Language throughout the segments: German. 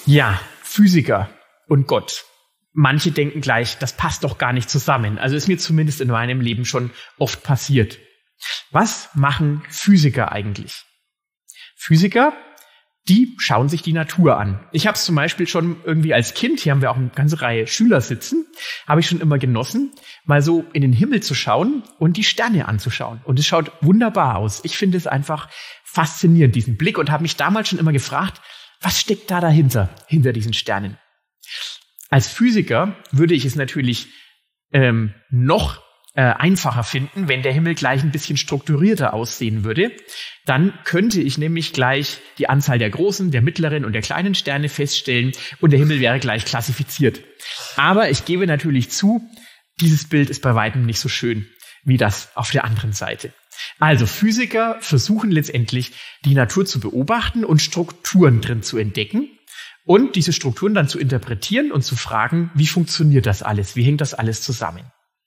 Ja, Physiker und Gott. Manche denken gleich, das passt doch gar nicht zusammen. Also ist mir zumindest in meinem Leben schon oft passiert. Was machen Physiker eigentlich? Physiker, die schauen sich die Natur an. Ich habe es zum Beispiel schon irgendwie als Kind, hier haben wir auch eine ganze Reihe Schüler sitzen, habe ich schon immer genossen, mal so in den Himmel zu schauen und die Sterne anzuschauen. Und es schaut wunderbar aus. Ich finde es einfach faszinierend, diesen Blick, und habe mich damals schon immer gefragt, was steckt da dahinter, hinter diesen Sternen? Als Physiker würde ich es natürlich noch einfacher finden, wenn der Himmel gleich ein bisschen strukturierter aussehen würde. Dann könnte ich nämlich gleich die Anzahl der großen, der mittleren und der kleinen Sterne feststellen und der Himmel wäre gleich klassifiziert. Aber ich gebe natürlich zu, dieses Bild ist bei weitem nicht so schön wie das auf der anderen Seite. Also Physiker versuchen letztendlich, die Natur zu beobachten und Strukturen drin zu entdecken und diese Strukturen dann zu interpretieren und zu fragen, wie funktioniert das alles? Wie hängt das alles zusammen?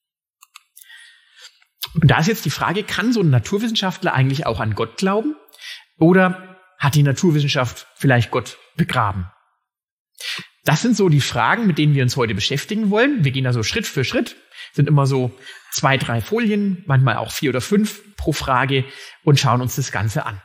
Und da ist jetzt die Frage, kann so ein Naturwissenschaftler eigentlich auch an Gott glauben? Oder hat die Naturwissenschaft vielleicht Gott begraben? Das sind so die Fragen, mit denen wir uns heute beschäftigen wollen. Wir gehen also Schritt für Schritt, sind immer so 2, 3 Folien, manchmal auch 4 oder 5 pro Frage und schauen uns das Ganze an.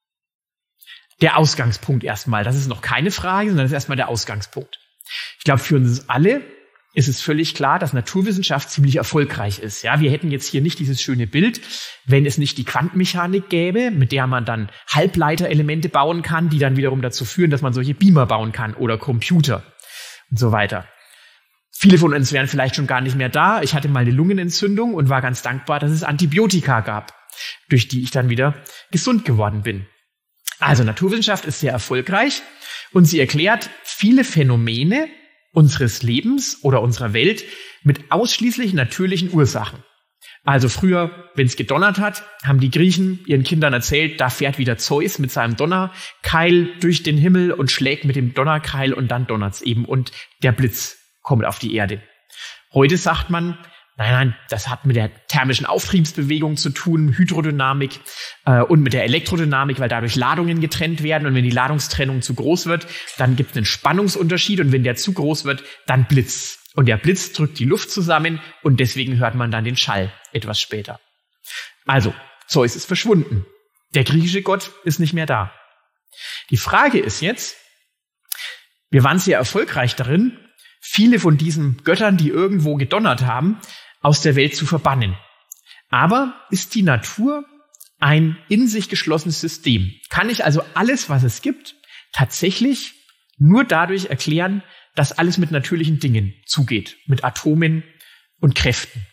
Der Ausgangspunkt erstmal, das ist noch keine Frage, sondern das ist erstmal der Ausgangspunkt. Ich glaube, für uns alle ist es völlig klar, dass Naturwissenschaft ziemlich erfolgreich ist. Ja, wir hätten jetzt hier nicht dieses schöne Bild, wenn es nicht die Quantenmechanik gäbe, mit der man dann Halbleiterelemente bauen kann, die dann wiederum dazu führen, dass man solche Beamer bauen kann oder Computer und so weiter. Viele von uns wären vielleicht schon gar nicht mehr da. Ich hatte mal eine Lungenentzündung und war ganz dankbar, dass es Antibiotika gab, durch die ich dann wieder gesund geworden bin. Also Naturwissenschaft ist sehr erfolgreich und sie erklärt viele Phänomene unseres Lebens oder unserer Welt mit ausschließlich natürlichen Ursachen. Also früher, wenn es gedonnert hat, haben die Griechen ihren Kindern erzählt, da fährt wieder Zeus mit seinem Donnerkeil durch den Himmel und schlägt mit dem Donnerkeil und dann donnert's eben und der Blitz kommt auf die Erde. Heute sagt man, nein, das hat mit der thermischen Auftriebsbewegung zu tun, Hydrodynamik und mit der Elektrodynamik, weil dadurch Ladungen getrennt werden. Und wenn die Ladungstrennung zu groß wird, dann gibt es einen Spannungsunterschied. Und wenn der zu groß wird, dann Blitz. Und der Blitz drückt die Luft zusammen und deswegen hört man dann den Schall etwas später. Also, Zeus ist verschwunden. Der griechische Gott ist nicht mehr da. Die Frage ist jetzt, wir waren sehr erfolgreich darin, viele von diesen Göttern, die irgendwo gedonnert haben, aus der Welt zu verbannen. Aber ist die Natur ein in sich geschlossenes System? Kann ich also alles, was es gibt, tatsächlich nur dadurch erklären, dass alles mit natürlichen Dingen zugeht, mit Atomen und Kräften?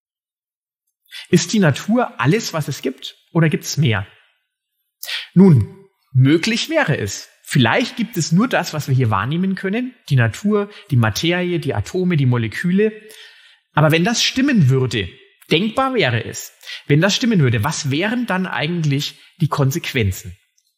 Ist die Natur alles, was es gibt, oder gibt es mehr? Nun, möglich wäre es. Vielleicht gibt es nur das, was wir hier wahrnehmen können, die Natur, die Materie, die Atome, die Moleküle. Aber wenn das stimmen würde, denkbar wäre es, wenn das stimmen würde, was wären dann eigentlich die Konsequenzen?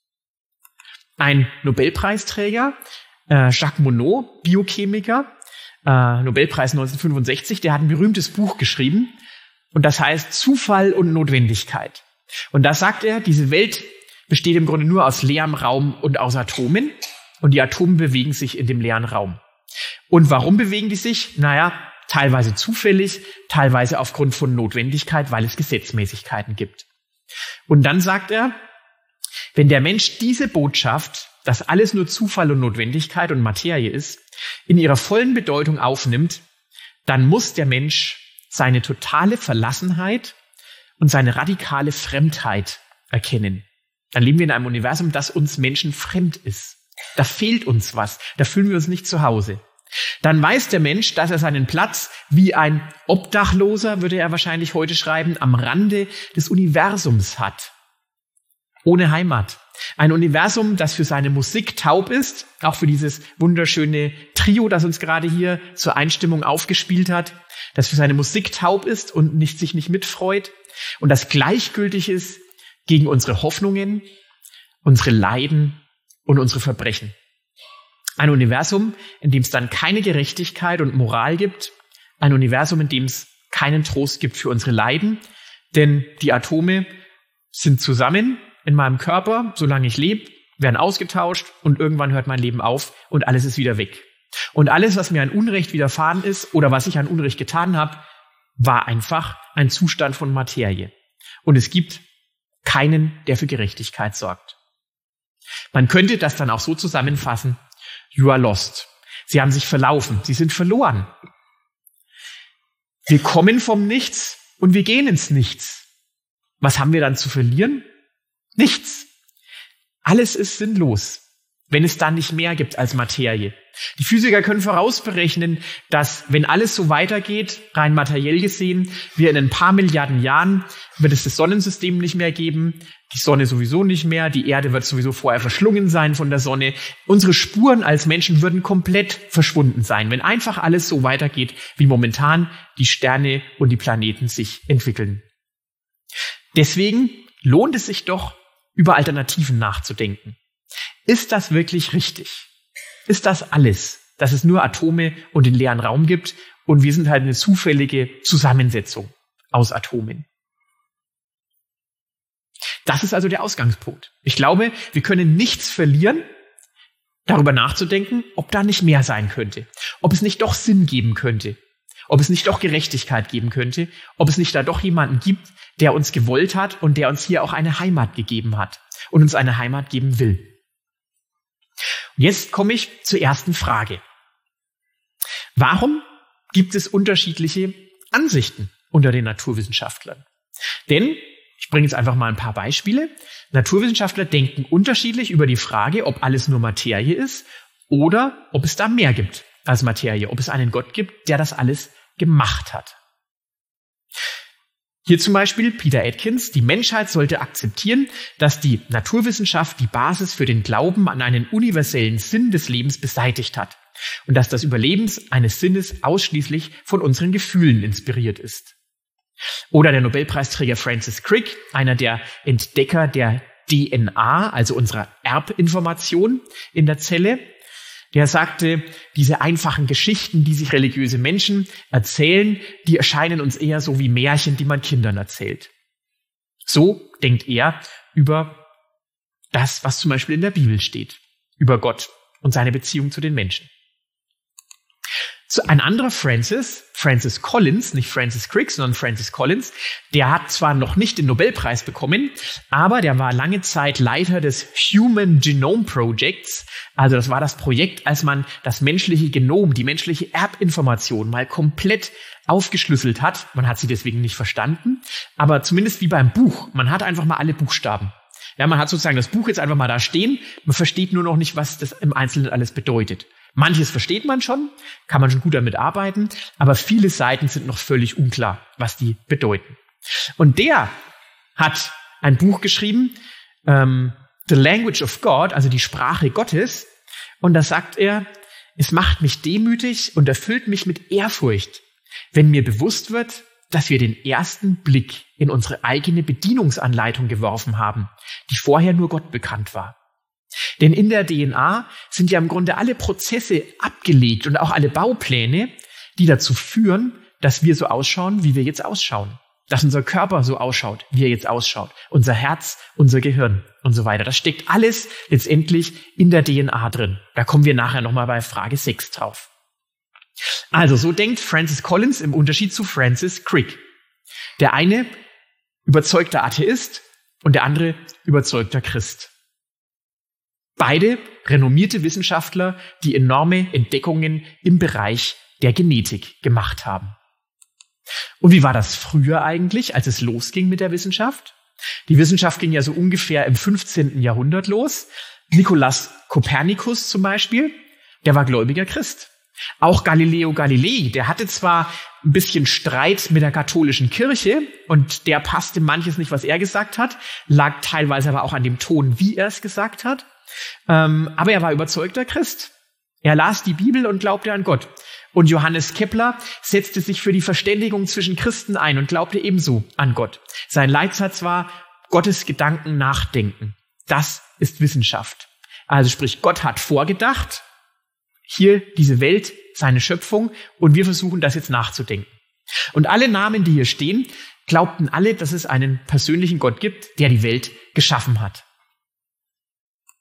Ein Nobelpreisträger, Jacques Monod, Biochemiker, Nobelpreis 1965, der hat ein berühmtes Buch geschrieben und das heißt Zufall und Notwendigkeit. Und da sagt er, diese Welt besteht im Grunde nur aus leerem Raum und aus Atomen. Und die Atome bewegen sich in dem leeren Raum. Und warum bewegen die sich? Naja, teilweise zufällig, teilweise aufgrund von Notwendigkeit, weil es Gesetzmäßigkeiten gibt. Und dann sagt er, wenn der Mensch diese Botschaft, dass alles nur Zufall und Notwendigkeit und Materie ist, in ihrer vollen Bedeutung aufnimmt, dann muss der Mensch seine totale Verlassenheit und seine radikale Fremdheit erkennen. Dann leben wir in einem Universum, das uns Menschen fremd ist. Da fehlt uns was. Da fühlen wir uns nicht zu Hause. Dann weiß der Mensch, dass er seinen Platz wie ein Obdachloser, würde er wahrscheinlich heute schreiben, am Rande des Universums hat. Ohne Heimat. Ein Universum, das für seine Musik taub ist, auch für dieses wunderschöne Trio, das uns gerade hier zur Einstimmung aufgespielt hat, das für seine Musik taub ist und sich nicht mitfreut und das gleichgültig ist gegen unsere Hoffnungen, unsere Leiden und unsere Verbrechen. Ein Universum, in dem es dann keine Gerechtigkeit und Moral gibt. Ein Universum, in dem es keinen Trost gibt für unsere Leiden. Denn die Atome sind zusammen in meinem Körper, solange ich lebe. werden ausgetauscht und irgendwann hört mein Leben auf und alles ist wieder weg. Und alles, was mir an Unrecht widerfahren ist oder was ich an Unrecht getan habe, war einfach ein Zustand von Materie. Und es gibt keinen, der für Gerechtigkeit sorgt. Man könnte das dann auch so zusammenfassen: You are lost. Sie haben sich verlaufen. Sie sind verloren. Wir kommen vom Nichts und wir gehen ins Nichts. Was haben wir dann zu verlieren? Nichts. Alles ist sinnlos, wenn es dann nicht mehr gibt als Materie. Die Physiker können vorausberechnen, dass, wenn alles so weitergeht, rein materiell gesehen, wir in ein paar Milliarden Jahren wird es das Sonnensystem nicht mehr geben, die Sonne sowieso nicht mehr, die Erde wird sowieso vorher verschlungen sein von der Sonne. Unsere Spuren als Menschen würden komplett verschwunden sein, wenn einfach alles so weitergeht, wie momentan die Sterne und die Planeten sich entwickeln. Deswegen lohnt es sich doch, über Alternativen nachzudenken. Ist das wirklich richtig? Ist das alles, dass es nur Atome und den leeren Raum gibt und wir sind halt eine zufällige Zusammensetzung aus Atomen? Das ist also der Ausgangspunkt. Ich glaube, wir können nichts verlieren, darüber nachzudenken, ob da nicht mehr sein könnte, ob es nicht doch Sinn geben könnte, ob es nicht doch Gerechtigkeit geben könnte, ob es nicht da doch jemanden gibt, der uns gewollt hat und der uns hier auch eine Heimat gegeben hat und uns eine Heimat geben will. Und jetzt komme ich zur ersten Frage. Warum gibt es unterschiedliche Ansichten unter den Naturwissenschaftlern? Denn, ich bringe jetzt einfach mal ein paar Beispiele. Naturwissenschaftler denken unterschiedlich über die Frage, ob alles nur Materie ist oder ob es da mehr gibt als Materie, ob es einen Gott gibt, der das alles gemacht hat. Hier zum Beispiel Peter Atkins: Die Menschheit sollte akzeptieren, dass die Naturwissenschaft die Basis für den Glauben an einen universellen Sinn des Lebens beseitigt hat und dass das Überleben eines Sinnes ausschließlich von unseren Gefühlen inspiriert ist. Oder der Nobelpreisträger Francis Crick, einer der Entdecker der DNA, also unserer Erbinformation in der Zelle, der sagte, diese einfachen Geschichten, die sich religiöse Menschen erzählen, die erscheinen uns eher so wie Märchen, die man Kindern erzählt. So denkt er über das, was zum Beispiel in der Bibel steht, über Gott und seine Beziehung zu den Menschen. Ein anderer Francis Collins, nicht Francis Crick, sondern Francis Collins, der hat zwar noch nicht den Nobelpreis bekommen, aber der war lange Zeit Leiter des Human Genome Projects. Also das war das Projekt, als man das menschliche Genom, die menschliche Erbinformation mal komplett aufgeschlüsselt hat. Man hat sie deswegen nicht verstanden, aber zumindest wie beim Buch. Man hat einfach mal alle Buchstaben. Ja, man hat sozusagen das Buch jetzt einfach mal da stehen. Man versteht nur noch nicht, was das im Einzelnen alles bedeutet. Manches versteht man schon, kann man schon gut damit arbeiten, aber viele Seiten sind noch völlig unklar, was die bedeuten. Und der hat ein Buch geschrieben, The Language of God, also die Sprache Gottes, und da sagt er: Es macht mich demütig und erfüllt mich mit Ehrfurcht, wenn mir bewusst wird, dass wir den ersten Blick in unsere eigene Bedienungsanleitung geworfen haben, die vorher nur Gott bekannt war. Denn in der DNA sind ja im Grunde alle Prozesse abgelegt und auch alle Baupläne, die dazu führen, dass wir so ausschauen, wie wir jetzt ausschauen. Dass unser Körper so ausschaut, wie er jetzt ausschaut. Unser Herz, unser Gehirn und so weiter. Das steckt alles letztendlich in der DNA drin. Da kommen wir nachher nochmal bei Frage 6 drauf. Also so denkt Francis Collins im Unterschied zu Francis Crick. Der eine überzeugter Atheist und der andere überzeugter Christ. Beide renommierte Wissenschaftler, die enorme Entdeckungen im Bereich der Genetik gemacht haben. Und wie war das früher eigentlich, als es losging mit der Wissenschaft? Die Wissenschaft ging ja so ungefähr im 15. Jahrhundert los. Nikolaus Kopernikus zum Beispiel, der war gläubiger Christ. Auch Galileo Galilei, der hatte zwar ein bisschen Streit mit der katholischen Kirche und der passte manches nicht, was er gesagt hat, lag teilweise aber auch an dem Ton, wie er es gesagt hat. Aber er war überzeugter Christ. Er las die Bibel und glaubte an Gott. Und Johannes Kepler setzte sich für die Verständigung zwischen Christen ein und glaubte ebenso an Gott. Sein Leitsatz war: Gottes Gedanken nachdenken. Das ist Wissenschaft. Also sprich, Gott hat vorgedacht, hier diese Welt, seine Schöpfung, und wir versuchen das jetzt nachzudenken. Und alle Namen, die hier stehen, glaubten alle, dass es einen persönlichen Gott gibt, der die Welt geschaffen hat.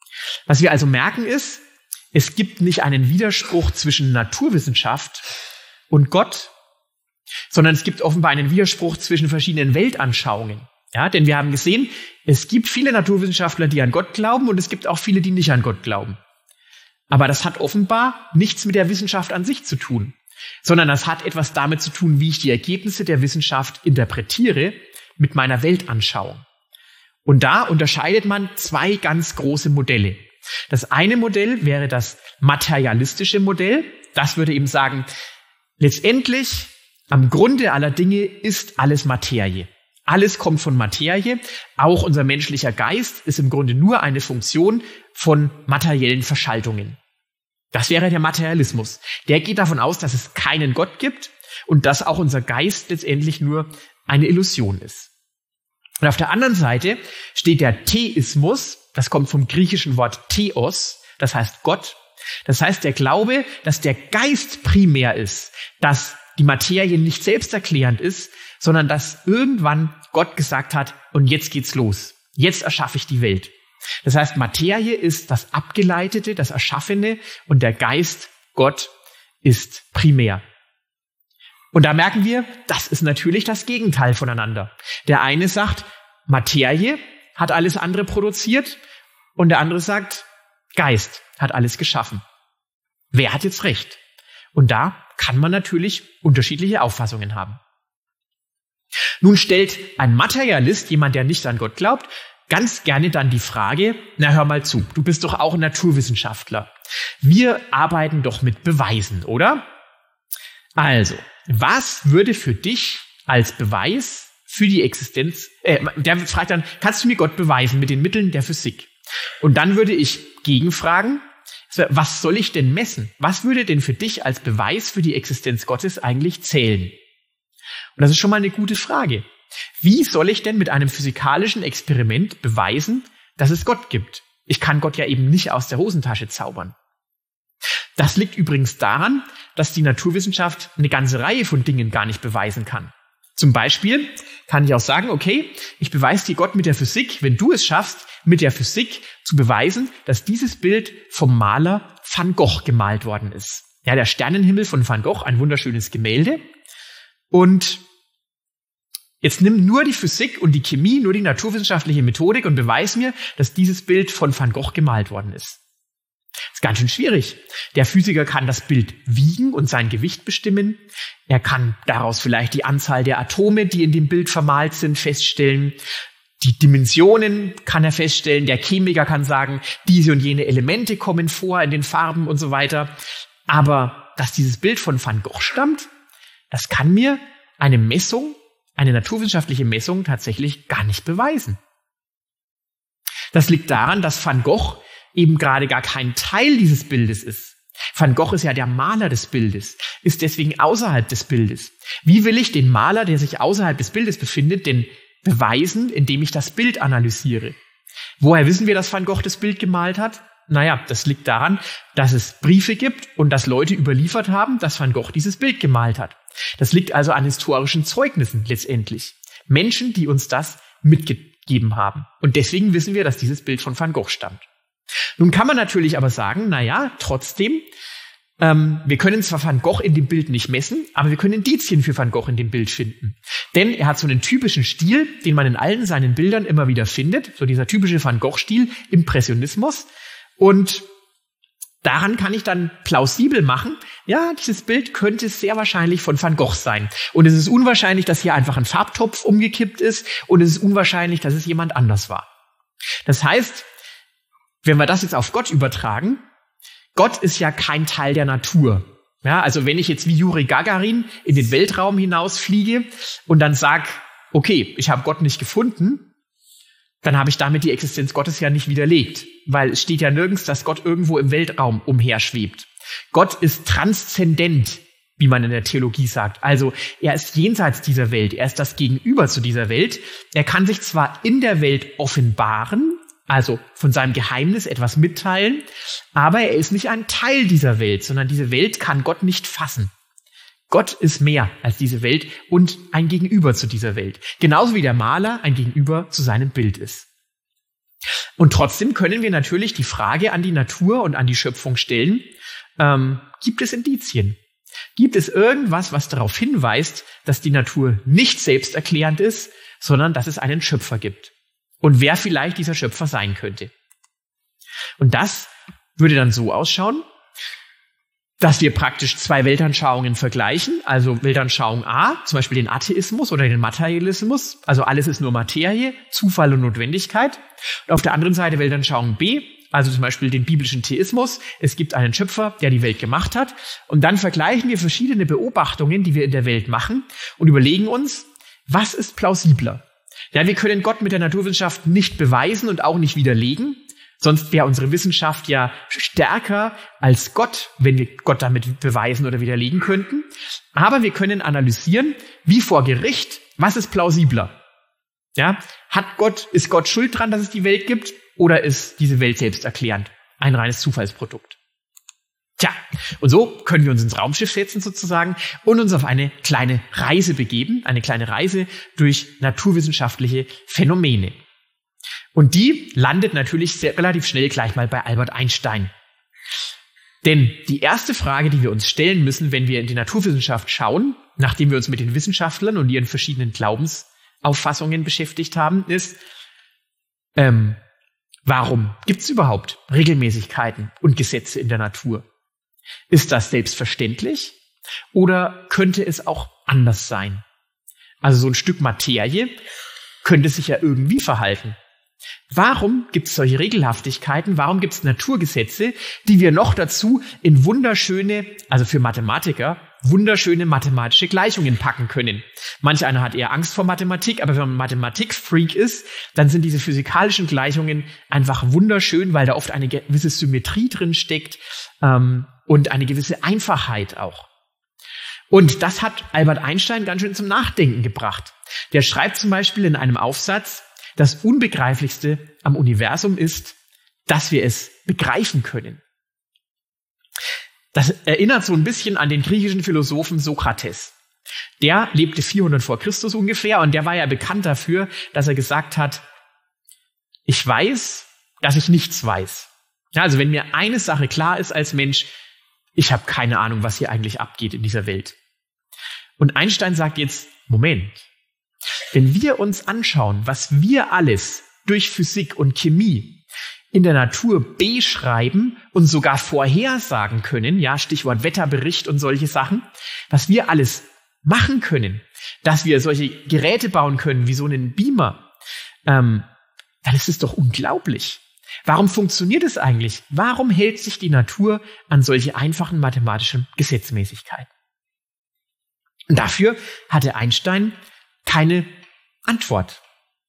Was wir also merken ist, es gibt nicht einen Widerspruch zwischen Naturwissenschaft und Gott, sondern es gibt offenbar einen Widerspruch zwischen verschiedenen Weltanschauungen. Ja, denn wir haben gesehen, es gibt viele Naturwissenschaftler, die an Gott glauben, und es gibt auch viele, die nicht an Gott glauben. Aber das hat offenbar nichts mit der Wissenschaft an sich zu tun, sondern das hat etwas damit zu tun, wie ich die Ergebnisse der Wissenschaft interpretiere mit meiner Weltanschauung. Und da unterscheidet man zwei ganz große Modelle. Das eine Modell wäre das materialistische Modell. Das würde eben sagen, letztendlich am Grunde aller Dinge ist alles Materie. Alles kommt von Materie. Auch unser menschlicher Geist ist im Grunde nur eine Funktion von materiellen Verschaltungen. Das wäre der Materialismus. Der geht davon aus, dass es keinen Gott gibt und dass auch unser Geist letztendlich nur eine Illusion ist. Und auf der anderen Seite steht der Theismus. Das kommt vom griechischen Wort Theos, das heißt Gott. Das heißt der Glaube, dass der Geist primär ist, dass die Materie nicht selbsterklärend ist, sondern dass irgendwann Gott gesagt hat, und jetzt geht's los. Jetzt erschaffe ich die Welt. Das heißt, Materie ist das Abgeleitete, das Erschaffene, und der Geist, Gott, ist primär. Und da merken wir, das ist natürlich das Gegenteil voneinander. Der eine sagt, Materie hat alles andere produziert, und der andere sagt, Geist hat alles geschaffen. Wer hat jetzt recht? Und da kann man natürlich unterschiedliche Auffassungen haben. Nun stellt ein Materialist, jemand, der nicht an Gott glaubt, ganz gerne dann die Frage, na hör mal zu, du bist doch auch ein Naturwissenschaftler. Wir arbeiten doch mit Beweisen, oder? Also, was würde für dich als Beweis für die Existenz, der fragt dann, kannst du mir Gott beweisen mit den Mitteln der Physik? Und dann würde ich gegenfragen, was soll ich denn messen? Was würde denn für dich als Beweis für die Existenz Gottes eigentlich zählen? Und das ist schon mal eine gute Frage. Wie soll ich denn mit einem physikalischen Experiment beweisen, dass es Gott gibt? Ich kann Gott ja eben nicht aus der Hosentasche zaubern. Das liegt übrigens daran, dass die Naturwissenschaft eine ganze Reihe von Dingen gar nicht beweisen kann. Zum Beispiel kann ich auch sagen, okay, ich beweise dir Gott mit der Physik, wenn du es schaffst, mit der Physik zu beweisen, dass dieses Bild vom Maler Van Gogh gemalt worden ist. Ja, der Sternenhimmel von Van Gogh, ein wunderschönes Gemälde. Und jetzt nimm nur die Physik und die Chemie, nur die naturwissenschaftliche Methodik und beweis mir, dass dieses Bild von Van Gogh gemalt worden ist. Das ist ganz schön schwierig. Der Physiker kann das Bild wiegen und sein Gewicht bestimmen. Er kann daraus vielleicht die Anzahl der Atome, die in dem Bild vermalt sind, feststellen. Die Dimensionen kann er feststellen. Der Chemiker kann sagen, diese und jene Elemente kommen vor in den Farben und so weiter. Aber dass dieses Bild von Van Gogh stammt, das kann mir eine Messung, eine naturwissenschaftliche Messung tatsächlich gar nicht beweisen. Das liegt daran, dass Van Gogh eben gerade gar kein Teil dieses Bildes ist. Van Gogh ist ja der Maler des Bildes, ist deswegen außerhalb des Bildes. Wie will ich den Maler, der sich außerhalb des Bildes befindet, denn beweisen, indem ich das Bild analysiere? Woher wissen wir, dass Van Gogh das Bild gemalt hat? Naja, das liegt daran, dass es Briefe gibt und dass Leute überliefert haben, dass Van Gogh dieses Bild gemalt hat. Das liegt also an historischen Zeugnissen letztendlich. Menschen, die uns das mitgegeben haben. Und deswegen wissen wir, dass dieses Bild von Van Gogh stammt. Nun kann man natürlich aber sagen, naja, trotzdem, wir können zwar Van Gogh in dem Bild nicht messen, aber wir können Indizien für Van Gogh in dem Bild finden. Denn er hat so einen typischen Stil, den man in allen seinen Bildern immer wieder findet, so dieser typische Van Gogh-Stil, Impressionismus. Und daran kann ich dann plausibel machen, ja, dieses Bild könnte sehr wahrscheinlich von Van Gogh sein. Und es ist unwahrscheinlich, dass hier einfach ein Farbtopf umgekippt ist, und es ist unwahrscheinlich, dass es jemand anders war. Das heißt, wenn wir das jetzt auf Gott übertragen, Gott ist ja kein Teil der Natur. Ja, also wenn ich jetzt wie Juri Gagarin in den Weltraum hinausfliege und dann sag, okay, ich habe Gott nicht gefunden, dann habe ich damit die Existenz Gottes ja nicht widerlegt, weil es steht ja nirgends, dass Gott irgendwo im Weltraum umherschwebt. Gott ist transzendent, wie man in der Theologie sagt. Also er ist jenseits dieser Welt, er ist das Gegenüber zu dieser Welt. Er kann sich zwar in der Welt offenbaren, also von seinem Geheimnis etwas mitteilen, aber er ist nicht ein Teil dieser Welt, sondern diese Welt kann Gott nicht fassen. Gott ist mehr als diese Welt und ein Gegenüber zu dieser Welt. Genauso wie der Maler ein Gegenüber zu seinem Bild ist. Und trotzdem können wir natürlich die Frage an die Natur und an die Schöpfung stellen, gibt es Indizien? Gibt es irgendwas, was darauf hinweist, dass die Natur nicht selbsterklärend ist, sondern dass es einen Schöpfer gibt? Und wer vielleicht dieser Schöpfer sein könnte? Und das würde dann so ausschauen, dass wir praktisch zwei Weltanschauungen vergleichen, also Weltanschauung A, zum Beispiel den Atheismus oder den Materialismus, also alles ist nur Materie, Zufall und Notwendigkeit. Und auf der anderen Seite Weltanschauung B, also zum Beispiel den biblischen Theismus, es gibt einen Schöpfer, der die Welt gemacht hat. Und dann vergleichen wir verschiedene Beobachtungen, die wir in der Welt machen und überlegen uns, was ist plausibler? Ja, wir können Gott mit der Naturwissenschaft nicht beweisen und auch nicht widerlegen. Sonst wäre unsere Wissenschaft ja stärker als Gott, wenn wir Gott damit beweisen oder widerlegen könnten. Aber wir können analysieren, wie vor Gericht, was ist plausibler? Ja, ist Gott schuld dran, dass es die Welt gibt? Oder ist diese Welt selbsterklärend? Ein reines Zufallsprodukt. Tja, und so können wir uns ins Raumschiff setzen sozusagen und uns auf eine kleine Reise begeben. Eine kleine Reise durch naturwissenschaftliche Phänomene. Und die landet natürlich relativ schnell gleich mal bei Albert Einstein. Denn die erste Frage, die wir uns stellen müssen, wenn wir in die Naturwissenschaft schauen, nachdem wir uns mit den Wissenschaftlern und ihren verschiedenen Glaubensauffassungen beschäftigt haben, ist, warum gibt es überhaupt Regelmäßigkeiten und Gesetze in der Natur? Ist das selbstverständlich oder könnte es auch anders sein? Also so ein Stück Materie könnte sich ja irgendwie verhalten. Warum gibt es solche Regelhaftigkeiten? Warum gibt es Naturgesetze, die wir noch dazu in wunderschöne, also für Mathematiker, wunderschöne mathematische Gleichungen packen können? Manch einer hat eher Angst vor Mathematik, aber wenn man Mathematik-Freak ist, dann sind diese physikalischen Gleichungen einfach wunderschön, weil da oft eine gewisse Symmetrie drin steckt und eine gewisse Einfachheit auch. Und das hat Albert Einstein ganz schön zum Nachdenken gebracht. Der schreibt zum Beispiel in einem Aufsatz, das Unbegreiflichste am Universum ist, dass wir es begreifen können. Das erinnert so ein bisschen an den griechischen Philosophen Sokrates. Der lebte 400 vor Christus ungefähr und der war ja bekannt dafür, dass er gesagt hat, ich weiß, dass ich nichts weiß. Ja, also wenn mir eine Sache klar ist als Mensch, ich habe keine Ahnung, was hier eigentlich abgeht in dieser Welt. Und Einstein sagt jetzt, Moment, wenn wir uns anschauen, was wir alles durch Physik und Chemie in der Natur beschreiben und sogar vorhersagen können, ja, Stichwort Wetterbericht und solche Sachen, was wir alles machen können, dass wir solche Geräte bauen können wie so einen Beamer, dann ist es doch unglaublich. Warum funktioniert es eigentlich? Warum hält sich die Natur an solche einfachen mathematischen Gesetzmäßigkeiten? Und dafür hatte Einstein keine Antwort.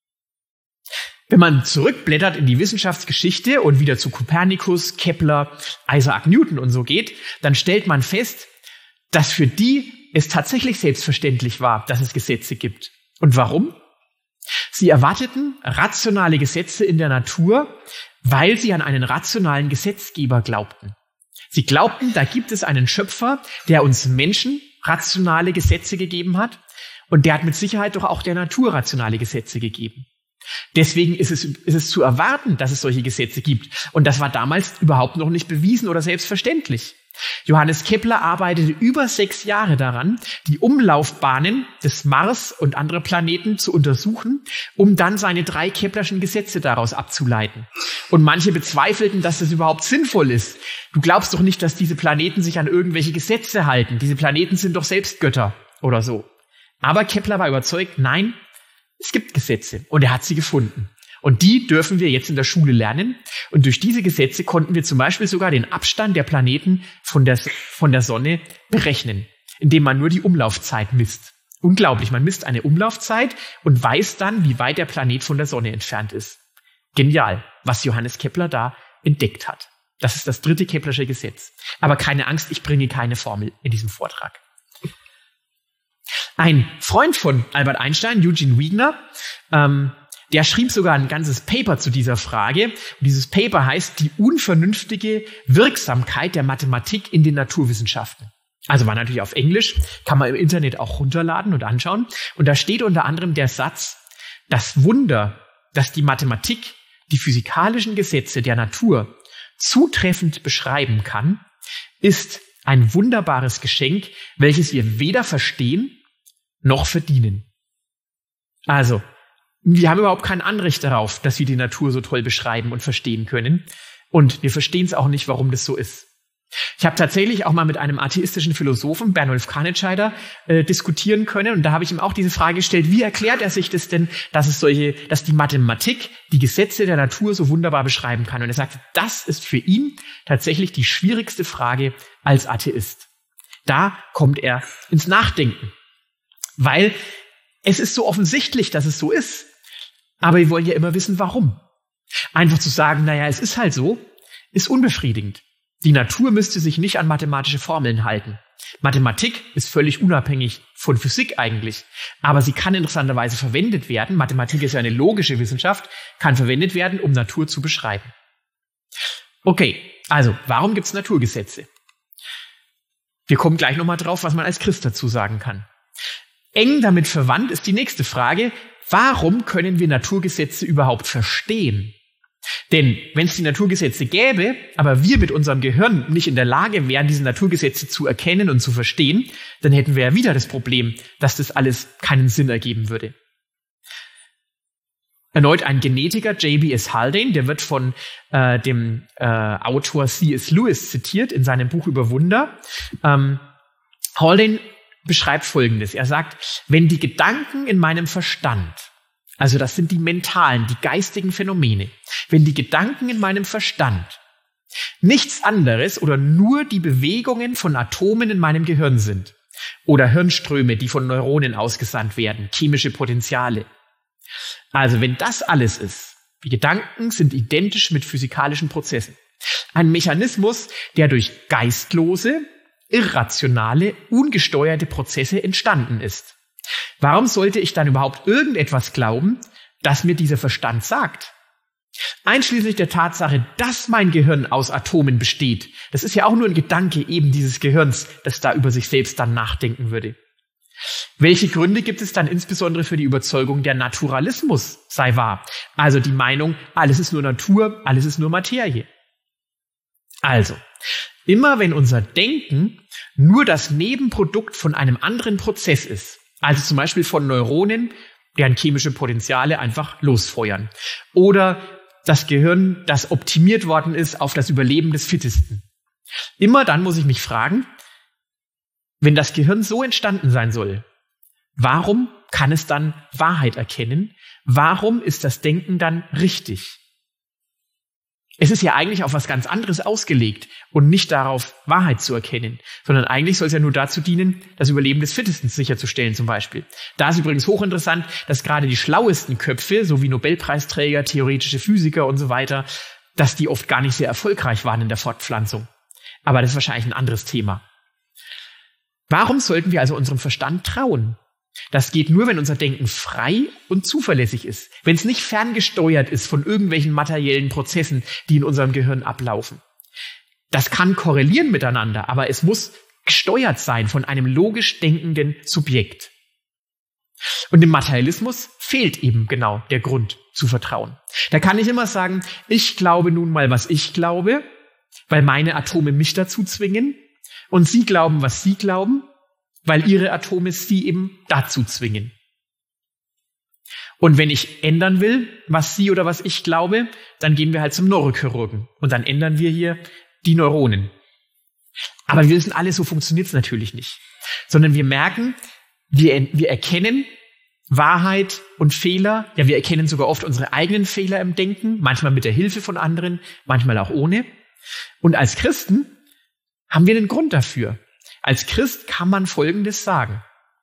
Wenn man zurückblättert in die Wissenschaftsgeschichte und wieder zu Kopernikus, Kepler, Isaac Newton und so geht, dann stellt man fest, dass für die es tatsächlich selbstverständlich war, dass es Gesetze gibt. Und warum? Sie erwarteten rationale Gesetze in der Natur, weil sie an einen rationalen Gesetzgeber glaubten. Sie glaubten, da gibt es einen Schöpfer, der uns Menschen rationale Gesetze gegeben hat. Und der hat mit Sicherheit doch auch der Natur rationale Gesetze gegeben. Deswegen ist es zu erwarten, dass es solche Gesetze gibt. Und das war damals überhaupt noch nicht bewiesen oder selbstverständlich. Johannes Kepler arbeitete über 6 Jahre daran, die Umlaufbahnen des Mars und anderer Planeten zu untersuchen, um dann seine 3 Keplerschen Gesetze daraus abzuleiten. Und manche bezweifelten, dass das überhaupt sinnvoll ist. Du glaubst doch nicht, dass diese Planeten sich an irgendwelche Gesetze halten. Diese Planeten sind doch selbst Götter oder so. Aber Kepler war überzeugt, nein, es gibt Gesetze und er hat sie gefunden. Und die dürfen wir jetzt in der Schule lernen. Und durch diese Gesetze konnten wir zum Beispiel sogar den Abstand der Planeten von der Sonne berechnen, indem man nur die Umlaufzeit misst. Unglaublich, man misst eine Umlaufzeit und weiß dann, wie weit der Planet von der Sonne entfernt ist. Genial, was Johannes Kepler da entdeckt hat. Das ist das 3. Keplersche Gesetz. Aber keine Angst, ich bringe keine Formel in diesem Vortrag. Ein Freund von Albert Einstein, Eugene Wigner, der schrieb sogar ein ganzes Paper zu dieser Frage. Und dieses Paper heißt Die unvernünftige Wirksamkeit der Mathematik in den Naturwissenschaften. Also war natürlich auf Englisch, kann man im Internet auch runterladen und anschauen. Und da steht unter anderem der Satz, das Wunder, dass die Mathematik die physikalischen Gesetze der Natur zutreffend beschreiben kann, ist ein wunderbares Geschenk, welches wir weder verstehen noch verdienen. Also, wir haben überhaupt kein Anrecht darauf, dass wir die Natur so toll beschreiben und verstehen können. Und wir verstehen es auch nicht, warum das so ist. Ich habe tatsächlich auch mal mit einem atheistischen Philosophen, Bernulf Kanitscheider, diskutieren können. Und da habe ich ihm auch diese Frage gestellt, wie erklärt er sich das denn, dass die Mathematik die Gesetze der Natur so wunderbar beschreiben kann. Und er sagte, das ist für ihn tatsächlich die schwierigste Frage als Atheist. Da kommt er ins Nachdenken. Weil es ist so offensichtlich, dass es so ist. Aber wir wollen ja immer wissen, warum. Einfach zu sagen, naja, es ist halt so, ist unbefriedigend. Die Natur müsste sich nicht an mathematische Formeln halten. Mathematik ist völlig unabhängig von Physik eigentlich. Aber sie kann interessanterweise verwendet werden. Mathematik ist ja eine logische Wissenschaft, kann verwendet werden, um Natur zu beschreiben. Okay, also, warum gibt es Naturgesetze? Wir kommen gleich nochmal drauf, was man als Christ dazu sagen kann. Eng damit verwandt ist die nächste Frage, warum können wir Naturgesetze überhaupt verstehen? Denn wenn es die Naturgesetze gäbe, aber wir mit unserem Gehirn nicht in der Lage wären, diese Naturgesetze zu erkennen und zu verstehen, dann hätten wir ja wieder das Problem, dass das alles keinen Sinn ergeben würde. Erneut ein Genetiker, J.B.S. Haldane, der wird von dem Autor C.S. Lewis zitiert in seinem Buch über Wunder. Haldane beschreibt Folgendes. Er sagt, wenn die Gedanken in meinem Verstand, also das sind die mentalen, die geistigen Phänomene, wenn die Gedanken in meinem Verstand nichts anderes oder nur die Bewegungen von Atomen in meinem Gehirn sind oder Hirnströme, die von Neuronen ausgesandt werden, chemische Potenziale. Also wenn das alles ist, die Gedanken sind identisch mit physikalischen Prozessen. Ein Mechanismus, der durch geistlose, irrationale, ungesteuerte Prozesse entstanden ist. Warum sollte ich dann überhaupt irgendetwas glauben, das mir dieser Verstand sagt? Einschließlich der Tatsache, dass mein Gehirn aus Atomen besteht. Das ist ja auch nur ein Gedanke eben dieses Gehirns, das da über sich selbst dann nachdenken würde. Welche Gründe gibt es dann insbesondere für die Überzeugung, der Naturalismus sei wahr? Also die Meinung, alles ist nur Natur, alles ist nur Materie. Also, immer wenn unser Denken nur das Nebenprodukt von einem anderen Prozess ist, also zum Beispiel von Neuronen, deren chemische Potenziale einfach losfeuern, oder das Gehirn, das optimiert worden ist auf das Überleben des Fittesten. Immer dann muss ich mich fragen, wenn das Gehirn so entstanden sein soll, warum kann es dann Wahrheit erkennen? Warum ist das Denken dann richtig? Es ist ja eigentlich auf was ganz anderes ausgelegt und nicht darauf, Wahrheit zu erkennen, sondern eigentlich soll es ja nur dazu dienen, das Überleben des Fittesten sicherzustellen zum Beispiel. Da ist übrigens hochinteressant, dass gerade die schlauesten Köpfe, so wie Nobelpreisträger, theoretische Physiker und so weiter, dass die oft gar nicht sehr erfolgreich waren in der Fortpflanzung. Aber das ist wahrscheinlich ein anderes Thema. Warum sollten wir also unserem Verstand trauen? Das geht nur, wenn unser Denken frei und zuverlässig ist. Wenn es nicht ferngesteuert ist von irgendwelchen materiellen Prozessen, die in unserem Gehirn ablaufen. Das kann korrelieren miteinander, aber es muss gesteuert sein von einem logisch denkenden Subjekt. Und im Materialismus fehlt eben genau der Grund zu vertrauen. Da kann ich immer sagen, ich glaube nun mal, was ich glaube, weil meine Atome mich dazu zwingen, und Sie glauben, was Sie glauben, weil Ihre Atome Sie eben dazu zwingen. Und wenn ich ändern will, was Sie oder was ich glaube, dann gehen wir halt zum Neurochirurgen und dann ändern wir hier die Neuronen. Aber wir wissen alle, so funktioniert es natürlich nicht. Sondern wir merken, wir erkennen Wahrheit und Fehler. Ja, wir erkennen sogar oft unsere eigenen Fehler im Denken, manchmal mit der Hilfe von anderen, manchmal auch ohne. Und als Christen haben wir einen Grund dafür. Als Christ kann man Folgendes sagen.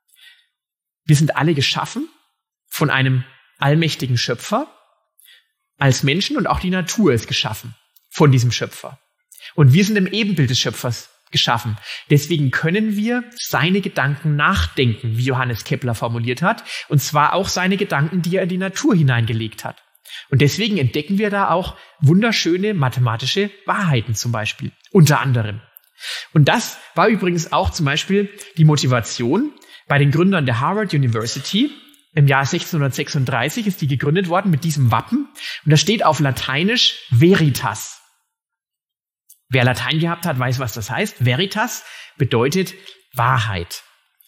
Wir sind alle geschaffen von einem allmächtigen Schöpfer. Als Menschen und auch die Natur ist geschaffen von diesem Schöpfer. Und wir sind im Ebenbild des Schöpfers geschaffen. Deswegen können wir seine Gedanken nachdenken, wie Johannes Kepler formuliert hat. Und zwar auch seine Gedanken, die er in die Natur hineingelegt hat. Und deswegen entdecken wir da auch wunderschöne mathematische Wahrheiten zum Beispiel, unter anderem. Und das war übrigens auch zum Beispiel die Motivation bei den Gründern der Harvard University im Jahr 1636 ist die gegründet worden mit diesem Wappen. Und da steht auf Lateinisch Veritas. Wer Latein gehabt hat, weiß, was das heißt. Veritas bedeutet Wahrheit.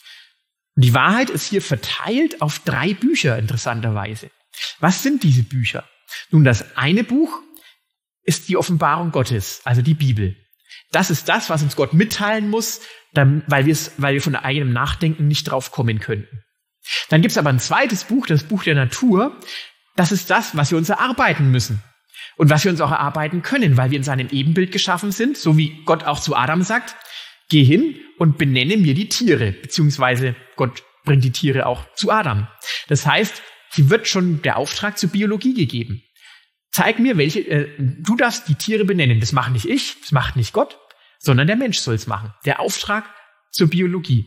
Und die Wahrheit ist hier verteilt auf 3 Bücher, interessanterweise. Was sind diese Bücher? Nun, das eine Buch ist die Offenbarung Gottes, also die Bibel. Das ist das, was uns Gott mitteilen muss, weil wir von eigenem Nachdenken nicht drauf kommen könnten. Dann gibt es aber ein zweites Buch, das Buch der Natur. Das ist das, was wir uns erarbeiten müssen. Und was wir uns auch erarbeiten können, weil wir in seinem Ebenbild geschaffen sind, so wie Gott auch zu Adam sagt, geh hin und benenne mir die Tiere, beziehungsweise Gott bringt die Tiere auch zu Adam. Das heißt, hier wird schon der Auftrag zur Biologie gegeben. Zeig mir, du darfst die Tiere benennen. Das mache nicht ich, das macht nicht Gott, sondern der Mensch soll es machen. Der Auftrag zur Biologie.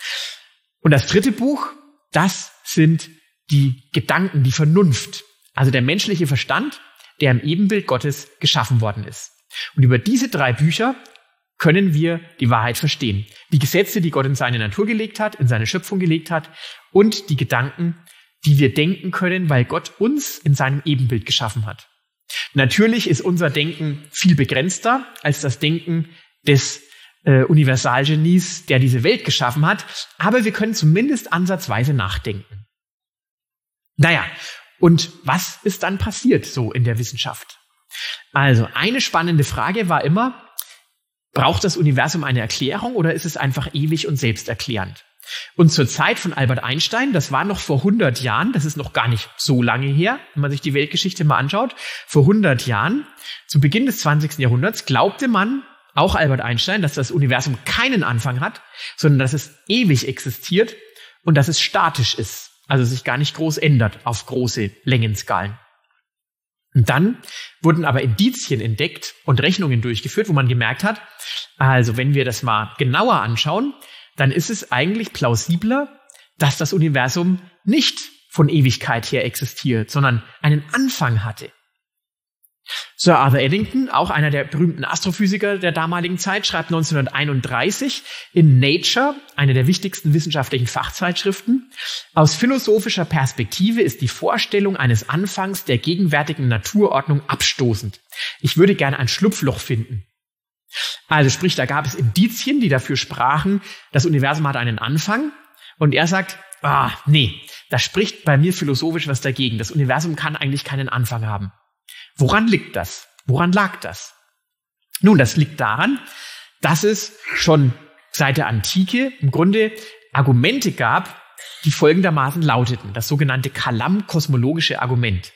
Und das dritte Buch, das sind die Gedanken, die Vernunft. Also der menschliche Verstand, der im Ebenbild Gottes geschaffen worden ist. Und über diese 3 Bücher können wir die Wahrheit verstehen. Die Gesetze, die Gott in seine Natur gelegt hat, in seine Schöpfung gelegt hat und die Gedanken, die wir denken können, weil Gott uns in seinem Ebenbild geschaffen hat. Natürlich ist unser Denken viel begrenzter als das Denken des Universalgenies, der diese Welt geschaffen hat, aber wir können zumindest ansatzweise nachdenken. Naja, und was ist dann passiert so in der Wissenschaft? Also eine spannende Frage war immer, braucht das Universum eine Erklärung oder ist es einfach ewig und selbsterklärend? Und zur Zeit von Albert Einstein, das war noch vor 100 Jahren, das ist noch gar nicht so lange her, wenn man sich die Weltgeschichte mal anschaut, vor 100 Jahren, zu Beginn des 20. Jahrhunderts, glaubte man, auch Albert Einstein, dass das Universum keinen Anfang hat, sondern dass es ewig existiert und dass es statisch ist, also sich gar nicht groß ändert auf große Längenskalen. Und dann wurden aber Indizien entdeckt und Rechnungen durchgeführt, wo man gemerkt hat, also wenn wir das mal genauer anschauen, dann ist es eigentlich plausibler, dass das Universum nicht von Ewigkeit her existiert, sondern einen Anfang hatte. Sir Arthur Eddington, auch einer der berühmten Astrophysiker der damaligen Zeit, schreibt 1931 in Nature, eine der wichtigsten wissenschaftlichen Fachzeitschriften, aus philosophischer Perspektive ist die Vorstellung eines Anfangs der gegenwärtigen Naturordnung abstoßend. Ich würde gerne ein Schlupfloch finden. Also sprich, da gab es Indizien, die dafür sprachen, das Universum hat einen Anfang. Und er sagt, nee, da spricht bei mir philosophisch was dagegen. Das Universum kann eigentlich keinen Anfang haben. Woran liegt das? Woran lag das? Nun, das liegt daran, dass es schon seit der Antike im Grunde Argumente gab, die folgendermaßen lauteten. Das sogenannte Kalam-kosmologische Argument.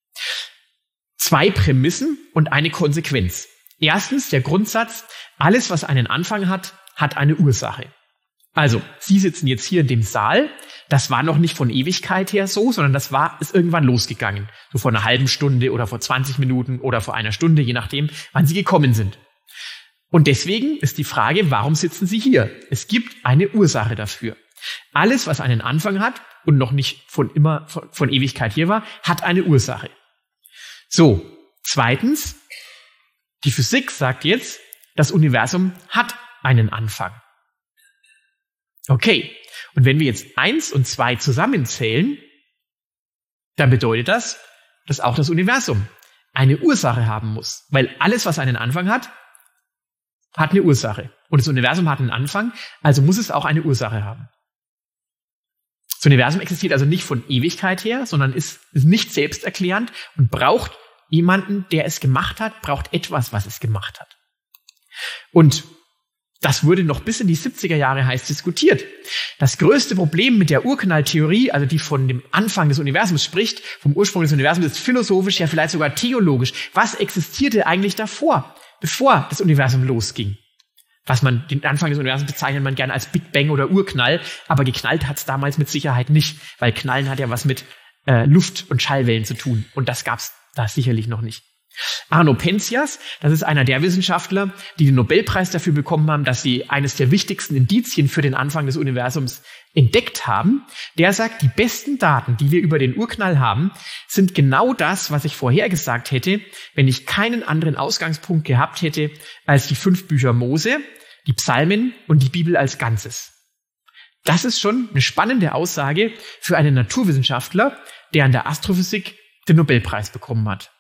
2 Prämissen und eine Konsequenz. Erstens der Grundsatz, alles, was einen Anfang hat, hat eine Ursache. Also, Sie sitzen jetzt hier in dem Saal, das war noch nicht von Ewigkeit her so, sondern ist irgendwann losgegangen. So vor einer halben Stunde oder vor 20 Minuten oder vor einer Stunde, je nachdem, wann Sie gekommen sind. Und deswegen ist die Frage, warum sitzen Sie hier? Es gibt eine Ursache dafür. Alles, was einen Anfang hat und noch nicht von Ewigkeit hier war, hat eine Ursache. So, zweitens, die Physik sagt jetzt, das Universum hat einen Anfang. Okay, und wenn wir jetzt 1 und 2 zusammenzählen, dann bedeutet das, dass auch das Universum eine Ursache haben muss. Weil alles, was einen Anfang hat, hat eine Ursache. Und das Universum hat einen Anfang, also muss es auch eine Ursache haben. Das Universum existiert also nicht von Ewigkeit her, sondern ist nicht selbsterklärend und braucht jemanden, der es gemacht hat, braucht etwas, was es gemacht hat. Und das wurde noch bis in die 70er Jahre heiß diskutiert. Das größte Problem mit der Urknalltheorie, also die von dem Anfang des Universums spricht, vom Ursprung des Universums, ist philosophisch, ja vielleicht sogar theologisch. Was existierte eigentlich davor, bevor das Universum losging? Den Anfang des Universums bezeichnet man gerne als Big Bang oder Urknall, aber geknallt hat es damals mit Sicherheit nicht, weil Knallen hat ja was mit Luft- und Schallwellen zu tun. Und das gab es da sicherlich noch nicht. Arno Penzias, das ist einer der Wissenschaftler, die den Nobelpreis dafür bekommen haben, dass sie eines der wichtigsten Indizien für den Anfang des Universums entdeckt haben. Der sagt, die besten Daten, die wir über den Urknall haben, sind genau das, was ich vorher gesagt hätte, wenn ich keinen anderen Ausgangspunkt gehabt hätte als die 5 Bücher Mose, die Psalmen und die Bibel als Ganzes. Das ist schon eine spannende Aussage für einen Naturwissenschaftler, der an der Astrophysik den Nobelpreis bekommen hat.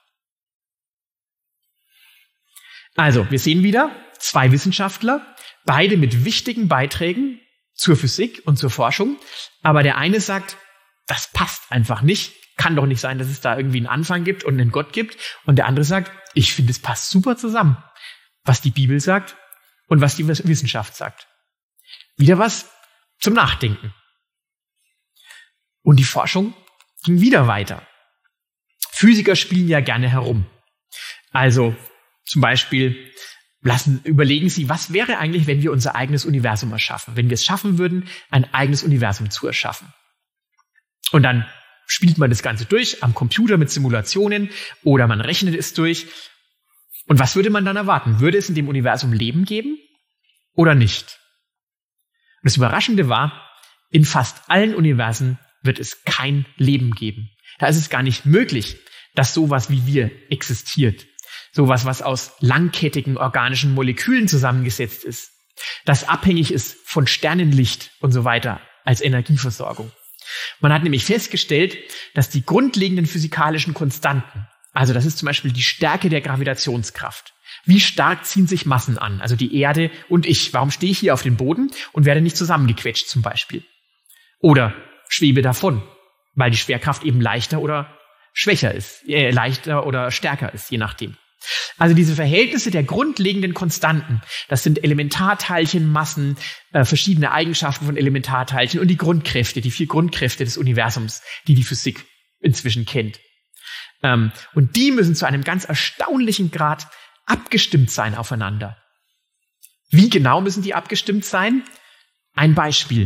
Also, wir sehen wieder 2 Wissenschaftler, beide mit wichtigen Beiträgen zur Physik und zur Forschung. Aber der eine sagt, das passt einfach nicht. Kann doch nicht sein, dass es da irgendwie einen Anfang gibt und einen Gott gibt. Und der andere sagt, ich finde, es passt super zusammen, was die Bibel sagt und was die Wissenschaft sagt. Wieder was zum Nachdenken. Und die Forschung ging wieder weiter. Physiker spielen ja gerne herum. Also zum Beispiel überlegen sie, was wäre eigentlich, wenn wir unser eigenes Universum erschaffen? Wenn wir es schaffen würden, ein eigenes Universum zu erschaffen. Und dann spielt man das Ganze durch am Computer mit Simulationen oder man rechnet es durch. Und was würde man dann erwarten? Würde es in dem Universum Leben geben oder nicht? Und das Überraschende war, in fast allen Universen wird es kein Leben geben. Da ist es gar nicht möglich, dass sowas wie wir existiert. Sowas, was aus langkettigen organischen Molekülen zusammengesetzt ist. Das abhängig ist von Sternenlicht und so weiter als Energieversorgung. Man hat nämlich festgestellt, dass die grundlegenden physikalischen Konstanten, also das ist zum Beispiel die Stärke der Gravitationskraft. Wie stark ziehen sich Massen an? Also die Erde und ich. Warum stehe ich hier auf dem Boden und werde nicht zusammengequetscht zum Beispiel? Oder schwebe davon, weil die Schwerkraft eben leichter oder schwächer ist, leichter oder stärker ist, je nachdem. Also diese Verhältnisse der grundlegenden Konstanten, das sind Elementarteilchen, Massen, verschiedene Eigenschaften von Elementarteilchen und die Grundkräfte, die 4 Grundkräfte des Universums, die die Physik inzwischen kennt. Und die müssen zu einem ganz erstaunlichen Grad abgestimmt sein aufeinander. Wie genau müssen die abgestimmt sein? Ein Beispiel.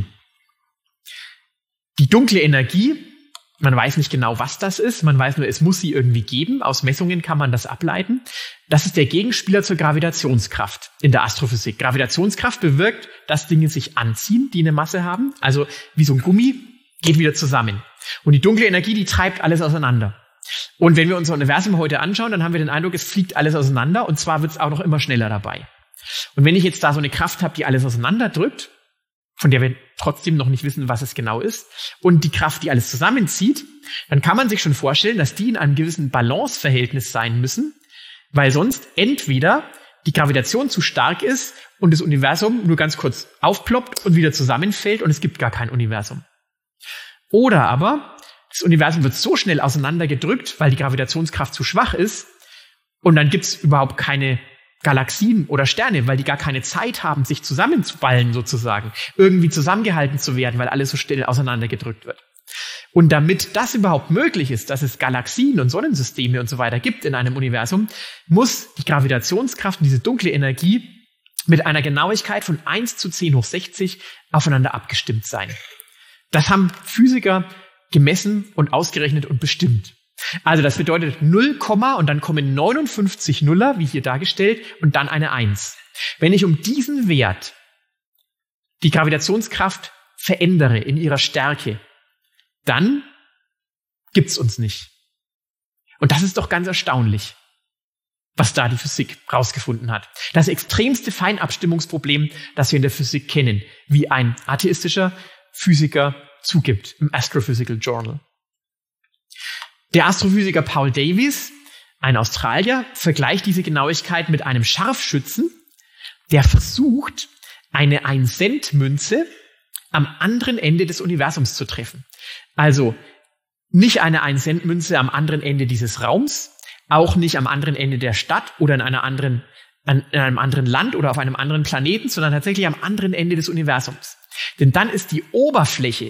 Die dunkle Energie, man weiß nicht genau, was das ist, man weiß nur, es muss sie irgendwie geben. Aus Messungen kann man das ableiten. Das ist der Gegenspieler zur Gravitationskraft in der Astrophysik. Gravitationskraft bewirkt, dass Dinge sich anziehen, die eine Masse haben. Also wie so ein Gummi, geht wieder zusammen. Und die dunkle Energie, die treibt alles auseinander. Und wenn wir unser Universum heute anschauen, dann haben wir den Eindruck, es fliegt alles auseinander und zwar wird es auch noch immer schneller dabei. Und wenn ich jetzt da so eine Kraft habe, die alles auseinanderdrückt, von der wir trotzdem noch nicht wissen, was es genau ist, und die Kraft, die alles zusammenzieht, dann kann man sich schon vorstellen, dass die in einem gewissen Balanceverhältnis sein müssen, weil sonst entweder die Gravitation zu stark ist und das Universum nur ganz kurz aufploppt und wieder zusammenfällt und es gibt gar kein Universum. Oder aber das Universum wird so schnell auseinandergedrückt, weil die Gravitationskraft zu schwach ist und dann gibt's überhaupt keine Galaxien oder Sterne, weil die gar keine Zeit haben, sich zusammenzuballen sozusagen, irgendwie zusammengehalten zu werden, weil alles so schnell auseinandergedrückt wird. Und damit das überhaupt möglich ist, dass es Galaxien und Sonnensysteme und so weiter gibt in einem Universum, muss die Gravitationskraft und diese dunkle Energie mit einer Genauigkeit von 1:10⁻60 aufeinander abgestimmt sein. Das haben Physiker gemessen und ausgerechnet und bestimmt. Also das bedeutet 0, und dann kommen 59 Nuller, wie hier dargestellt, und dann eine 1. Wenn ich um diesen Wert die Gravitationskraft verändere in ihrer Stärke, dann gibt's uns nicht. Und das ist doch ganz erstaunlich, was da die Physik rausgefunden hat. Das extremste Feinabstimmungsproblem, das wir in der Physik kennen, wie ein atheistischer Physiker zugibt im Astrophysical Journal. Der Astrophysiker Paul Davies, ein Australier, vergleicht diese Genauigkeit mit einem Scharfschützen, der versucht, eine 1-Cent-Münze am anderen Ende des Universums zu treffen. Also nicht eine 1-Cent-Münze am anderen Ende dieses Raums, auch nicht am anderen Ende der Stadt oder in einem anderen Land oder auf einem anderen Planeten, sondern tatsächlich am anderen Ende des Universums. Denn dann ist die Oberfläche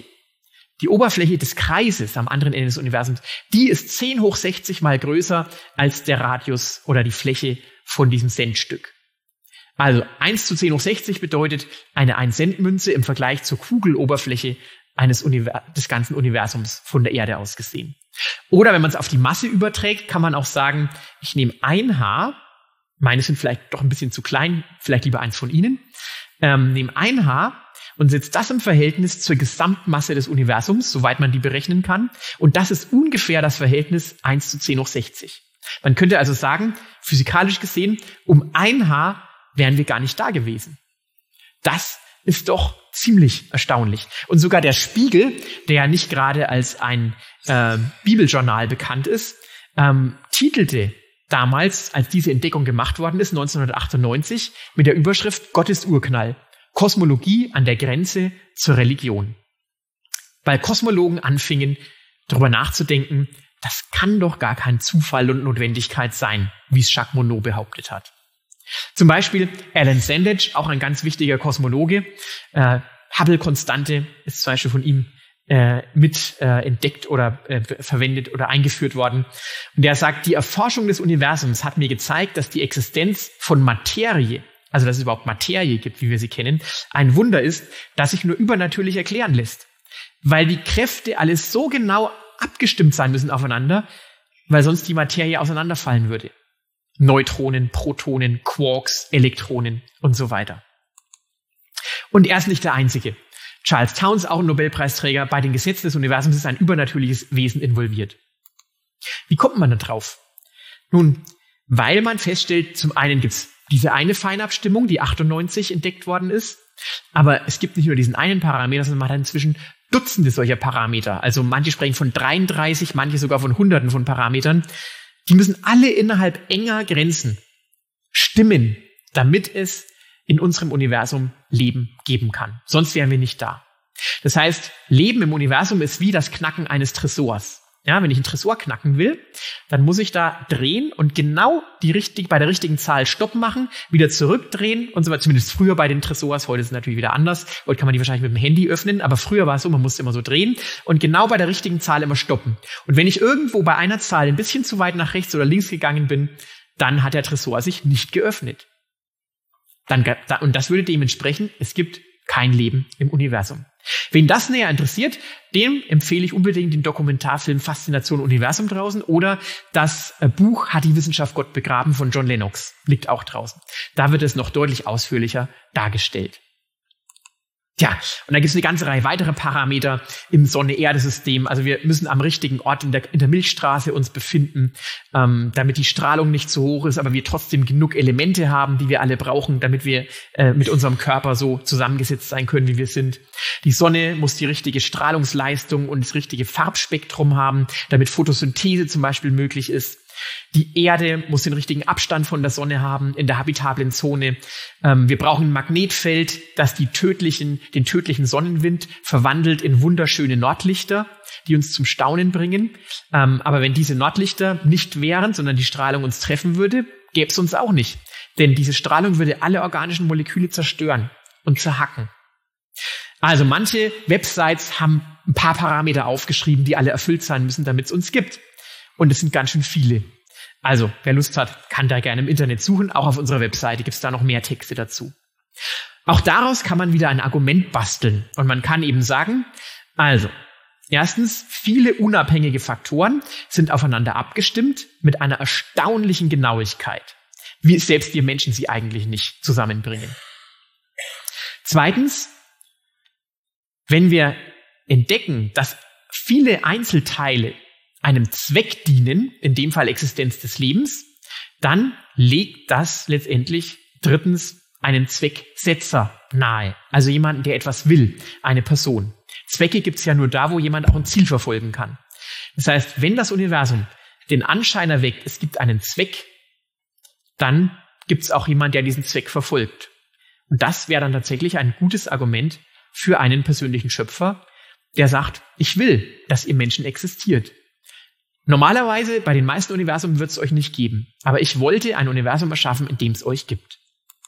des Kreises am anderen Ende des Universums, die ist 10⁻60 mal größer als der Radius oder die Fläche von diesem Centstück. Also 1:10⁻60 bedeutet eine 1-Cent-Münze im Vergleich zur Kugeloberfläche des ganzen Universums von der Erde aus gesehen. Oder wenn man es auf die Masse überträgt, kann man auch sagen, ich nehme ein Haar, meine sind vielleicht doch ein bisschen zu klein, vielleicht lieber eins von Ihnen, nehme ein Haar und setze das im Verhältnis zur Gesamtmasse des Universums, soweit man die berechnen kann. Und das ist ungefähr das Verhältnis 1:10⁻60. Man könnte also sagen, physikalisch gesehen, um ein Haar wären wir gar nicht da gewesen. Das ist doch ziemlich erstaunlich. Und sogar der Spiegel, der ja nicht gerade als ein Bibeljournal bekannt ist, titelte damals, als diese Entdeckung gemacht worden ist, 1998, mit der Überschrift Gottes Urknall. Kosmologie an der Grenze zur Religion. Weil Kosmologen anfingen, darüber nachzudenken, das kann doch gar kein Zufall und Notwendigkeit sein, wie es Jacques Monod behauptet hat. Zum Beispiel Alan Sandage, auch ein ganz wichtiger Kosmologe. Hubble-Konstante ist zum Beispiel von ihm entdeckt oder verwendet oder eingeführt worden. Und der sagt, die Erforschung des Universums hat mir gezeigt, dass die Existenz von Materie, also dass es überhaupt Materie gibt, wie wir sie kennen, ein Wunder ist, das sich nur übernatürlich erklären lässt. Weil die Kräfte alles so genau abgestimmt sein müssen aufeinander, weil sonst die Materie auseinanderfallen würde. Neutronen, Protonen, Quarks, Elektronen und so weiter. Und er ist nicht der Einzige. Charles Townes, auch ein Nobelpreisträger, bei den Gesetzen des Universums ist ein übernatürliches Wesen involviert. Wie kommt man da drauf? Nun, weil man feststellt, zum einen gibt es diese eine Feinabstimmung, die 98 entdeckt worden ist, aber es gibt nicht nur diesen einen Parameter, sondern man hat inzwischen Dutzende solcher Parameter. Also manche sprechen von 33, manche sogar von Hunderten von Parametern. Die müssen alle innerhalb enger Grenzen stimmen, damit es in unserem Universum Leben geben kann. Sonst wären wir nicht da. Das heißt, Leben im Universum ist wie das Knacken eines Tresors. Ja, wenn ich einen Tresor knacken will, dann muss ich da drehen und genau bei der richtigen Zahl Stopp machen, wieder zurückdrehen und so weiter. Zumindest früher bei den Tresors, heute ist es natürlich wieder anders. Heute kann man die wahrscheinlich mit dem Handy öffnen, aber früher war es so, man musste immer so drehen und genau bei der richtigen Zahl immer stoppen. Und wenn ich irgendwo bei einer Zahl ein bisschen zu weit nach rechts oder links gegangen bin, dann hat der Tresor sich nicht geöffnet. Und das würde dementsprechend, es gibt kein Leben im Universum. Wen das näher interessiert, dem empfehle ich unbedingt den Dokumentarfilm Faszination Universum draußen oder das Buch Hat die Wissenschaft Gott begraben von John Lennox, liegt auch draußen. Da wird es noch deutlich ausführlicher dargestellt. Ja, und da gibt es eine ganze Reihe weiterer Parameter im Sonne-Erde-System. Also wir müssen am richtigen Ort in der Milchstraße uns befinden, damit die Strahlung nicht zu hoch ist, aber wir trotzdem genug Elemente haben, die wir alle brauchen, damit wir mit unserem Körper so zusammengesetzt sein können, wie wir sind. Die Sonne muss die richtige Strahlungsleistung und das richtige Farbspektrum haben, damit Photosynthese zum Beispiel möglich ist. Die Erde muss den richtigen Abstand von der Sonne haben in der habitablen Zone. Wir brauchen ein Magnetfeld, das den tödlichen Sonnenwind verwandelt in wunderschöne Nordlichter, die uns zum Staunen bringen. Aber wenn diese Nordlichter nicht wären, sondern die Strahlung uns treffen würde, gäbe es uns auch nicht. Denn diese Strahlung würde alle organischen Moleküle zerstören und zerhacken. Also manche Websites haben ein paar Parameter aufgeschrieben, die alle erfüllt sein müssen, damit es uns gibt. Und es sind ganz schön viele. Also, wer Lust hat, kann da gerne im Internet suchen. Auch auf unserer Webseite gibt es da noch mehr Texte dazu. Auch daraus kann man wieder ein Argument basteln. Und man kann eben sagen, also, erstens, viele unabhängige Faktoren sind aufeinander abgestimmt mit einer erstaunlichen Genauigkeit, wie selbst wir Menschen sie eigentlich nicht zusammenbringen. Zweitens, wenn wir entdecken, dass viele Einzelteile einem Zweck dienen, in dem Fall Existenz des Lebens, dann legt das letztendlich drittens einen Zwecksetzer nahe. Also jemanden, der etwas will, eine Person. Zwecke gibt es ja nur da, wo jemand auch ein Ziel verfolgen kann. Das heißt, wenn das Universum den Anschein erweckt, es gibt einen Zweck, dann gibt es auch jemanden, der diesen Zweck verfolgt. Und das wäre dann tatsächlich ein gutes Argument für einen persönlichen Schöpfer, der sagt, ich will, dass ihr Menschen existiert. Normalerweise, bei den meisten Universen wird es euch nicht geben. Aber ich wollte ein Universum erschaffen, in dem es euch gibt.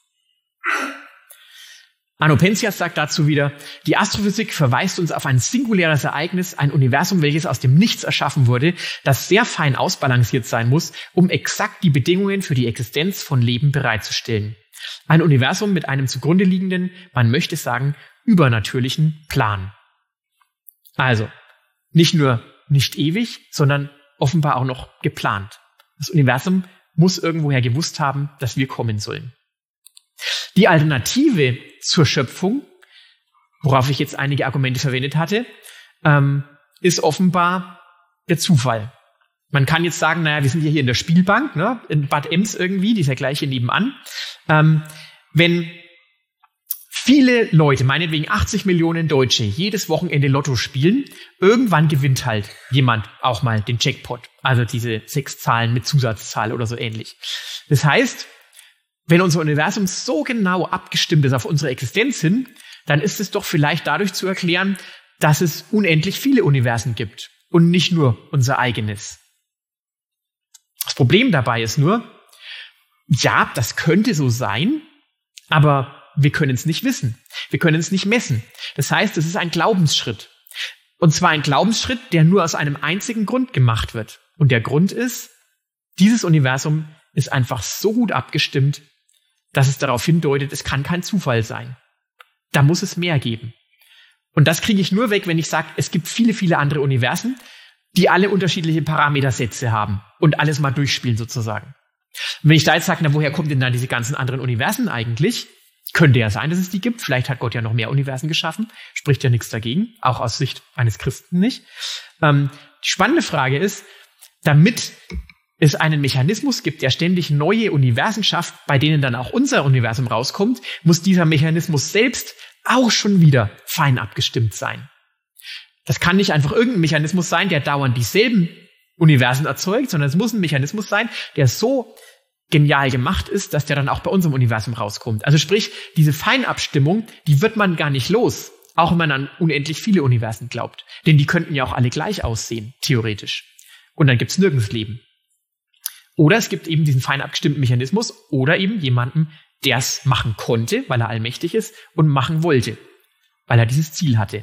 Arno Penzias sagt dazu wieder, die Astrophysik verweist uns auf ein singuläres Ereignis, ein Universum, welches aus dem Nichts erschaffen wurde, das sehr fein ausbalanciert sein muss, um exakt die Bedingungen für die Existenz von Leben bereitzustellen. Ein Universum mit einem zugrunde liegenden, man möchte sagen, übernatürlichen Plan. Also, nicht nur nicht ewig, sondern offenbar auch noch geplant. Das Universum muss irgendwoher gewusst haben, dass wir kommen sollen. Die Alternative zur Schöpfung, worauf ich jetzt einige Argumente verwendet hatte, ist offenbar der Zufall. Man kann jetzt sagen, naja, wir sind ja hier in der Spielbank, ne, in Bad Ems irgendwie, die ist ja gleich hier nebenan. Wenn viele Leute, meinetwegen 80 Millionen Deutsche, jedes Wochenende Lotto spielen, irgendwann gewinnt halt jemand auch mal den Jackpot. Also diese 6 Zahlen mit Zusatzzahl oder so ähnlich. Das heißt, wenn unser Universum so genau abgestimmt ist auf unsere Existenz hin, dann ist es doch vielleicht dadurch zu erklären, dass es unendlich viele Universen gibt und nicht nur unser eigenes. Das Problem dabei ist nur, ja, das könnte so sein, aber wir können es nicht wissen. Wir können es nicht messen. Das heißt, es ist ein Glaubensschritt. Und zwar ein Glaubensschritt, der nur aus einem einzigen Grund gemacht wird. Und der Grund ist, dieses Universum ist einfach so gut abgestimmt, dass es darauf hindeutet, es kann kein Zufall sein. Da muss es mehr geben. Und das kriege ich nur weg, wenn ich sage, es gibt viele, viele andere Universen, die alle unterschiedliche Parametersätze haben und alles mal durchspielen sozusagen. Und wenn ich da jetzt sage, na, woher kommen denn da diese ganzen anderen Universen eigentlich? Könnte ja sein, dass es die gibt. Vielleicht hat Gott ja noch mehr Universen geschaffen. Spricht ja nichts dagegen, auch aus Sicht eines Christen nicht. Die spannende Frage ist, damit es einen Mechanismus gibt, der ständig neue Universen schafft, bei denen dann auch unser Universum rauskommt, muss dieser Mechanismus selbst auch schon wieder fein abgestimmt sein. Das kann nicht einfach irgendein Mechanismus sein, der dauernd dieselben Universen erzeugt, sondern es muss ein Mechanismus sein, der so genial gemacht ist, dass der dann auch bei unserem Universum rauskommt. Also sprich, diese Feinabstimmung, die wird man gar nicht los, auch wenn man an unendlich viele Universen glaubt. Denn die könnten ja auch alle gleich aussehen, theoretisch. Und dann gibt's nirgends Leben. Oder es gibt eben diesen fein abgestimmten Mechanismus oder eben jemanden, der es machen konnte, weil er allmächtig ist, und machen wollte, weil er dieses Ziel hatte.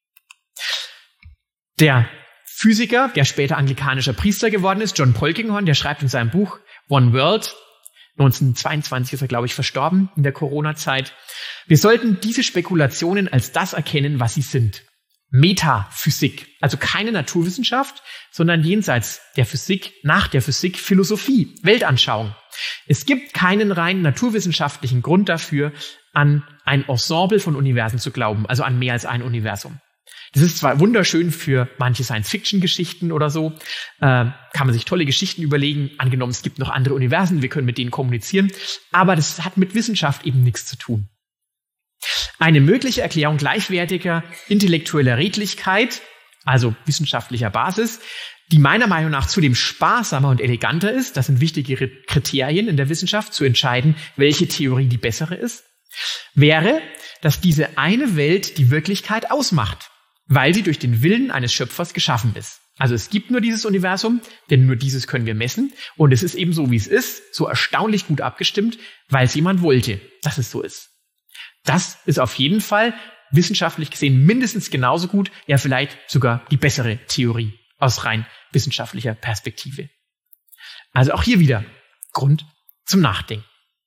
Der Physiker, der später anglikanischer Priester geworden ist, John Polkinghorne, der schreibt in seinem Buch One World, 1922 ist er, glaube ich, verstorben in der Corona-Zeit, wir sollten diese Spekulationen als das erkennen, was sie sind. Metaphysik, also keine Naturwissenschaft, sondern jenseits der Physik, nach der Physik, Philosophie, Weltanschauung. Es gibt keinen rein naturwissenschaftlichen Grund dafür, an ein Ensemble von Universen zu glauben, also an mehr als ein Universum. Das ist zwar wunderschön für manche Science-Fiction-Geschichten oder so, kann man sich tolle Geschichten überlegen, angenommen es gibt noch andere Universen, wir können mit denen kommunizieren, aber das hat mit Wissenschaft eben nichts zu tun. Eine mögliche Erklärung gleichwertiger intellektueller Redlichkeit, also wissenschaftlicher Basis, die meiner Meinung nach zudem sparsamer und eleganter ist, das sind wichtige Kriterien in der Wissenschaft, zu entscheiden, welche Theorie die bessere ist, wäre, dass diese eine Welt die Wirklichkeit ausmacht, weil sie durch den Willen eines Schöpfers geschaffen ist. Also es gibt nur dieses Universum, denn nur dieses können wir messen, und es ist eben so, wie es ist, so erstaunlich gut abgestimmt, weil es jemand wollte, dass es so ist. Das ist auf jeden Fall wissenschaftlich gesehen mindestens genauso gut, ja vielleicht sogar die bessere Theorie aus rein wissenschaftlicher Perspektive. Also auch hier wieder Grund zum Nachdenken.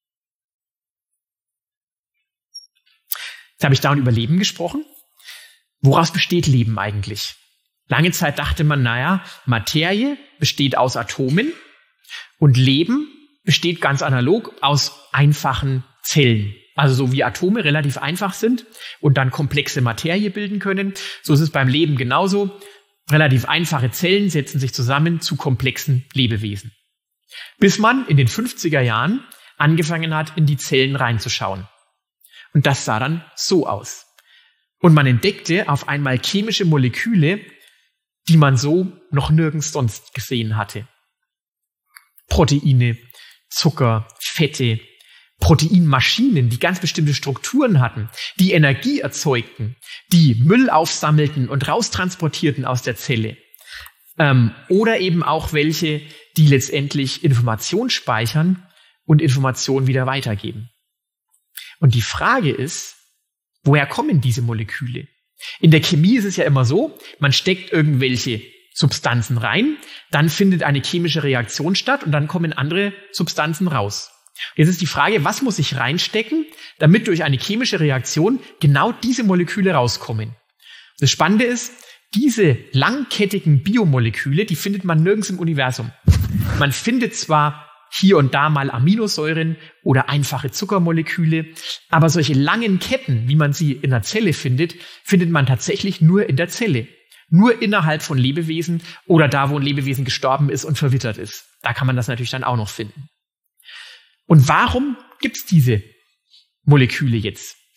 Jetzt habe ich dauernd über Leben gesprochen. Woraus besteht Leben eigentlich? Lange Zeit dachte man, naja, Materie besteht aus Atomen und Leben besteht ganz analog aus einfachen Zellen. Also so wie Atome relativ einfach sind und dann komplexe Materie bilden können, so ist es beim Leben genauso. Relativ einfache Zellen setzen sich zusammen zu komplexen Lebewesen. Bis man in den 50er Jahren angefangen hat, in die Zellen reinzuschauen. Und das sah dann so aus. Und man entdeckte auf einmal chemische Moleküle, die man so noch nirgends sonst gesehen hatte. Proteine, Zucker, Fette, Proteinmaschinen, die ganz bestimmte Strukturen hatten, die Energie erzeugten, die Müll aufsammelten und raustransportierten aus der Zelle. Oder eben auch welche, die letztendlich Information speichern und Information wieder weitergeben. Und die Frage ist, woher kommen diese Moleküle? In der Chemie ist es ja immer so, man steckt irgendwelche Substanzen rein, dann findet eine chemische Reaktion statt und dann kommen andere Substanzen raus. Jetzt ist die Frage, was muss ich reinstecken, damit durch eine chemische Reaktion genau diese Moleküle rauskommen? Das Spannende ist, diese langkettigen Biomoleküle, die findet man nirgends im Universum. Man findet zwar hier und da mal Aminosäuren oder einfache Zuckermoleküle, aber solche langen Ketten, wie man sie in der Zelle findet, findet man tatsächlich nur in der Zelle. Nur innerhalb von Lebewesen oder da, wo ein Lebewesen gestorben ist und verwittert ist. Da kann man das natürlich dann auch noch finden. Und warum gibt's diese Moleküle jetzt?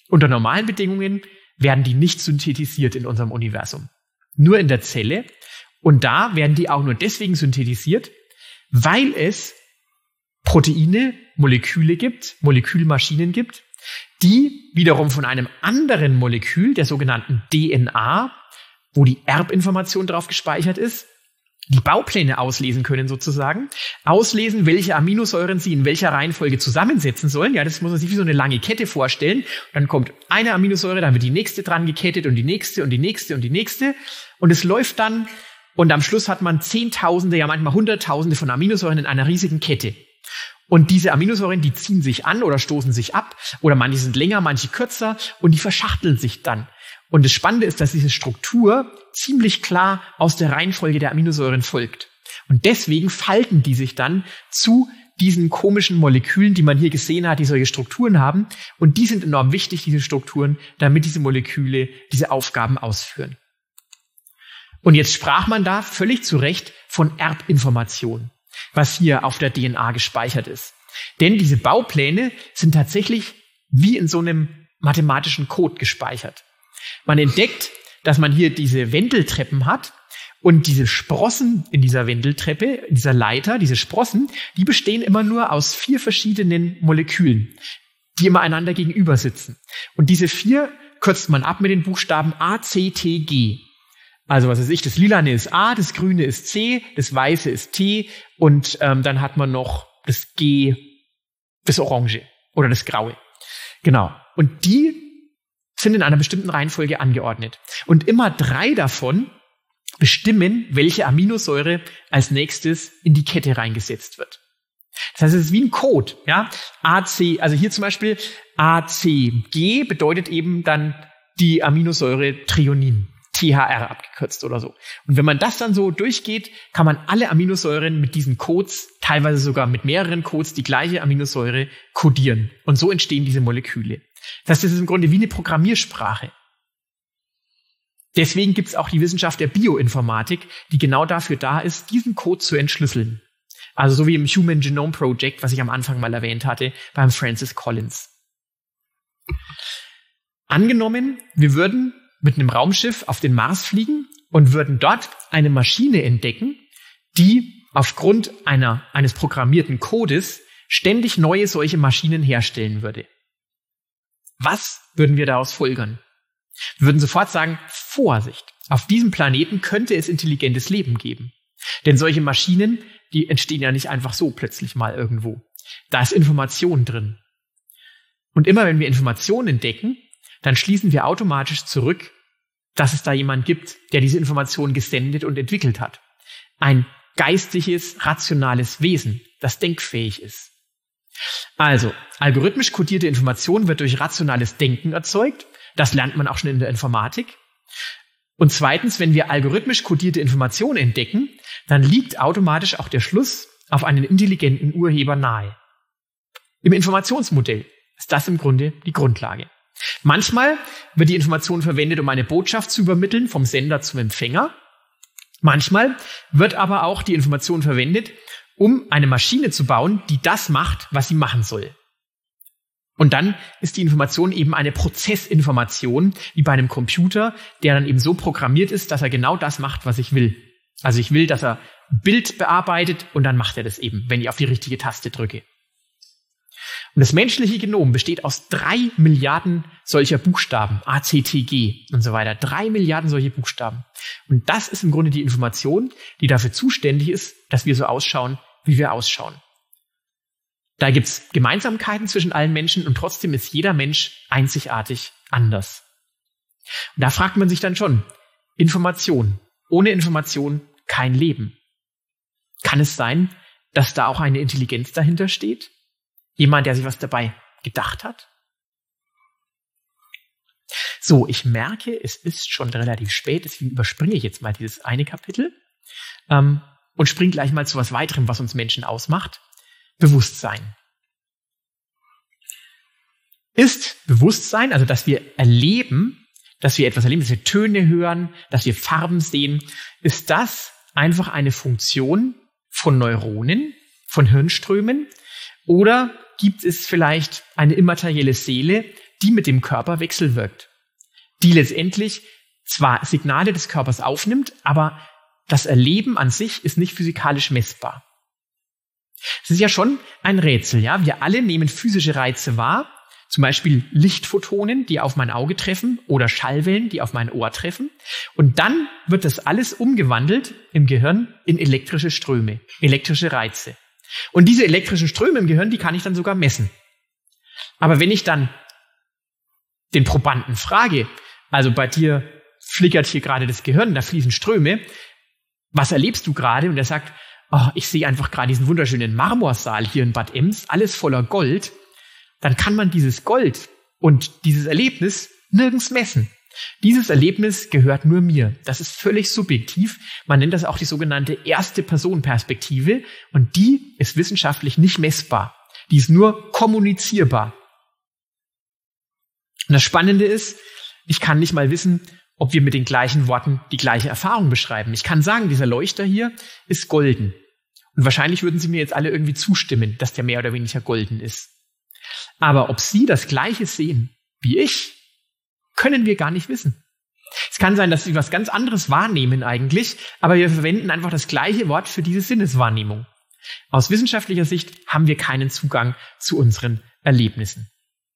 Unter normalen Bedingungen werden die nicht synthetisiert in unserem Universum. Nur in der Zelle. Und da werden die auch nur deswegen synthetisiert, weil es Proteine, Moleküle gibt, Molekülmaschinen gibt, die wiederum von einem anderen Molekül, der sogenannten DNA, wo die Erbinformation drauf gespeichert ist, die Baupläne auslesen können sozusagen, auslesen, welche Aminosäuren sie in welcher Reihenfolge zusammensetzen sollen. Ja, das muss man sich wie so eine lange Kette vorstellen. Und dann kommt eine Aminosäure, dann wird die nächste dran gekettet und die nächste und die nächste und die nächste. Und es läuft dann und am Schluss hat man Zehntausende, ja manchmal Hunderttausende von Aminosäuren in einer riesigen Kette. Und diese Aminosäuren, die ziehen sich an oder stoßen sich ab oder manche sind länger, manche kürzer und die verschachteln sich dann. Und das Spannende ist, dass diese Struktur ziemlich klar aus der Reihenfolge der Aminosäuren folgt. Und deswegen falten die sich dann zu diesen komischen Molekülen, die man hier gesehen hat, die solche Strukturen haben. Und die sind enorm wichtig, diese Strukturen, damit diese Moleküle diese Aufgaben ausführen. Und jetzt sprach man da völlig zu Recht von Erbinformation, was hier auf der DNA gespeichert ist. Denn diese Baupläne sind tatsächlich wie in so einem mathematischen Code gespeichert. Man entdeckt, dass man hier diese Wendeltreppen hat und diese Sprossen in dieser Wendeltreppe, in dieser Leiter, diese Sprossen, die bestehen immer nur aus 4 verschiedenen Molekülen, die immer einander gegenüber sitzen. Und diese 4 kürzt man ab mit den Buchstaben A, C, T, G. Also was weiß ich, das Lilane ist A, das Grüne ist C, das Weiße ist T und dann hat man noch das G, das Orange oder das Graue. Genau. Und die sind in einer bestimmten Reihenfolge angeordnet. Und immer 3 davon bestimmen, welche Aminosäure als nächstes in die Kette reingesetzt wird. Das heißt, es ist wie ein Code. Ja? AC, also hier zum Beispiel ACG bedeutet eben dann die Aminosäure Threonin. THR abgekürzt oder so. Und wenn man das dann so durchgeht, kann man alle Aminosäuren mit diesen Codes, teilweise sogar mit mehreren Codes, die gleiche Aminosäure kodieren. Und so entstehen diese Moleküle. Das heißt, das ist im Grunde wie eine Programmiersprache. Deswegen gibt es auch die Wissenschaft der Bioinformatik, die genau dafür da ist, diesen Code zu entschlüsseln. Also so wie im Human Genome Project, was ich am Anfang mal erwähnt hatte, beim Francis Collins. Angenommen, wir würden mit einem Raumschiff auf den Mars fliegen und würden dort eine Maschine entdecken, die aufgrund eines programmierten Codes ständig neue solche Maschinen herstellen würde. Was würden wir daraus folgern? Wir würden sofort sagen, Vorsicht, auf diesem Planeten könnte es intelligentes Leben geben. Denn solche Maschinen, die entstehen ja nicht einfach so plötzlich mal irgendwo. Da ist Information drin. Und immer wenn wir Informationen entdecken, dann schließen wir automatisch zurück, dass es da jemand gibt, der diese Information gesendet und entwickelt hat. Ein geistiges, rationales Wesen, das denkfähig ist. Also, algorithmisch kodierte Information wird durch rationales Denken erzeugt. Das lernt man auch schon in der Informatik. Und zweitens, wenn wir algorithmisch kodierte Information entdecken, dann liegt automatisch auch der Schluss auf einen intelligenten Urheber nahe. Im Informationsmodell ist das im Grunde die Grundlage. Manchmal wird die Information verwendet, um eine Botschaft zu übermitteln vom Sender zum Empfänger. Manchmal wird aber auch die Information verwendet, um eine Maschine zu bauen, die das macht, was sie machen soll. Und dann ist die Information eben eine Prozessinformation, wie bei einem Computer, der dann eben so programmiert ist, dass er genau das macht, was ich will. Also ich will, dass er ein Bild bearbeitet und dann macht er das eben, wenn ich auf die richtige Taste drücke. Und das menschliche Genom besteht aus 3 Milliarden solcher Buchstaben, A, C, T, G und so weiter. 3 Milliarden solche Buchstaben. Und das ist im Grunde die Information, die dafür zuständig ist, dass wir so ausschauen, wie wir ausschauen. Da gibt's Gemeinsamkeiten zwischen allen Menschen und trotzdem ist jeder Mensch einzigartig anders. Und da fragt man sich dann schon, Information. Ohne Information kein Leben. Kann es sein, dass da auch eine Intelligenz dahinter steht? Jemand, der sich was dabei gedacht hat? So, ich merke, es ist schon relativ spät, deswegen überspringe ich jetzt mal dieses eine Kapitel und springe gleich mal zu was weiterem, was uns Menschen ausmacht. Bewusstsein. Ist Bewusstsein, also dass wir erleben, dass wir etwas erleben, dass wir Töne hören, dass wir Farben sehen, ist das einfach eine Funktion von Neuronen, von Hirnströmen? Oder gibt es vielleicht eine immaterielle Seele, die mit dem Körper wechselwirkt, die letztendlich zwar Signale des Körpers aufnimmt, aber das Erleben an sich ist nicht physikalisch messbar. Es ist ja schon ein Rätsel, ja. Wir alle nehmen physische Reize wahr, zum Beispiel Lichtphotonen, die auf mein Auge treffen, oder Schallwellen, die auf mein Ohr treffen. Und dann wird das alles umgewandelt im Gehirn in elektrische Ströme, elektrische Reize. Und diese elektrischen Ströme im Gehirn, die kann ich dann sogar messen. Aber wenn ich dann den Probanden frage, also bei dir flickert hier gerade das Gehirn, da fließen Ströme, was erlebst du gerade? Und er sagt, oh, ich sehe einfach gerade diesen wunderschönen Marmorsaal hier in Bad Ems, alles voller Gold. Dann kann man dieses Gold und dieses Erlebnis nirgends messen. Dieses Erlebnis gehört nur mir. Das ist völlig subjektiv. Man nennt das auch die sogenannte Erste-Person-Perspektive. Und die ist wissenschaftlich nicht messbar. Die ist nur kommunizierbar. Und das Spannende ist, ich kann nicht mal wissen, ob wir mit den gleichen Worten die gleiche Erfahrung beschreiben. Ich kann sagen, dieser Leuchter hier ist golden. Und wahrscheinlich würden Sie mir jetzt alle irgendwie zustimmen, dass der mehr oder weniger golden ist. Aber ob Sie das Gleiche sehen wie ich, können wir gar nicht wissen. Es kann sein, dass Sie was ganz anderes wahrnehmen eigentlich, aber wir verwenden einfach das gleiche Wort für diese Sinneswahrnehmung. Aus wissenschaftlicher Sicht haben wir keinen Zugang zu unseren Erlebnissen.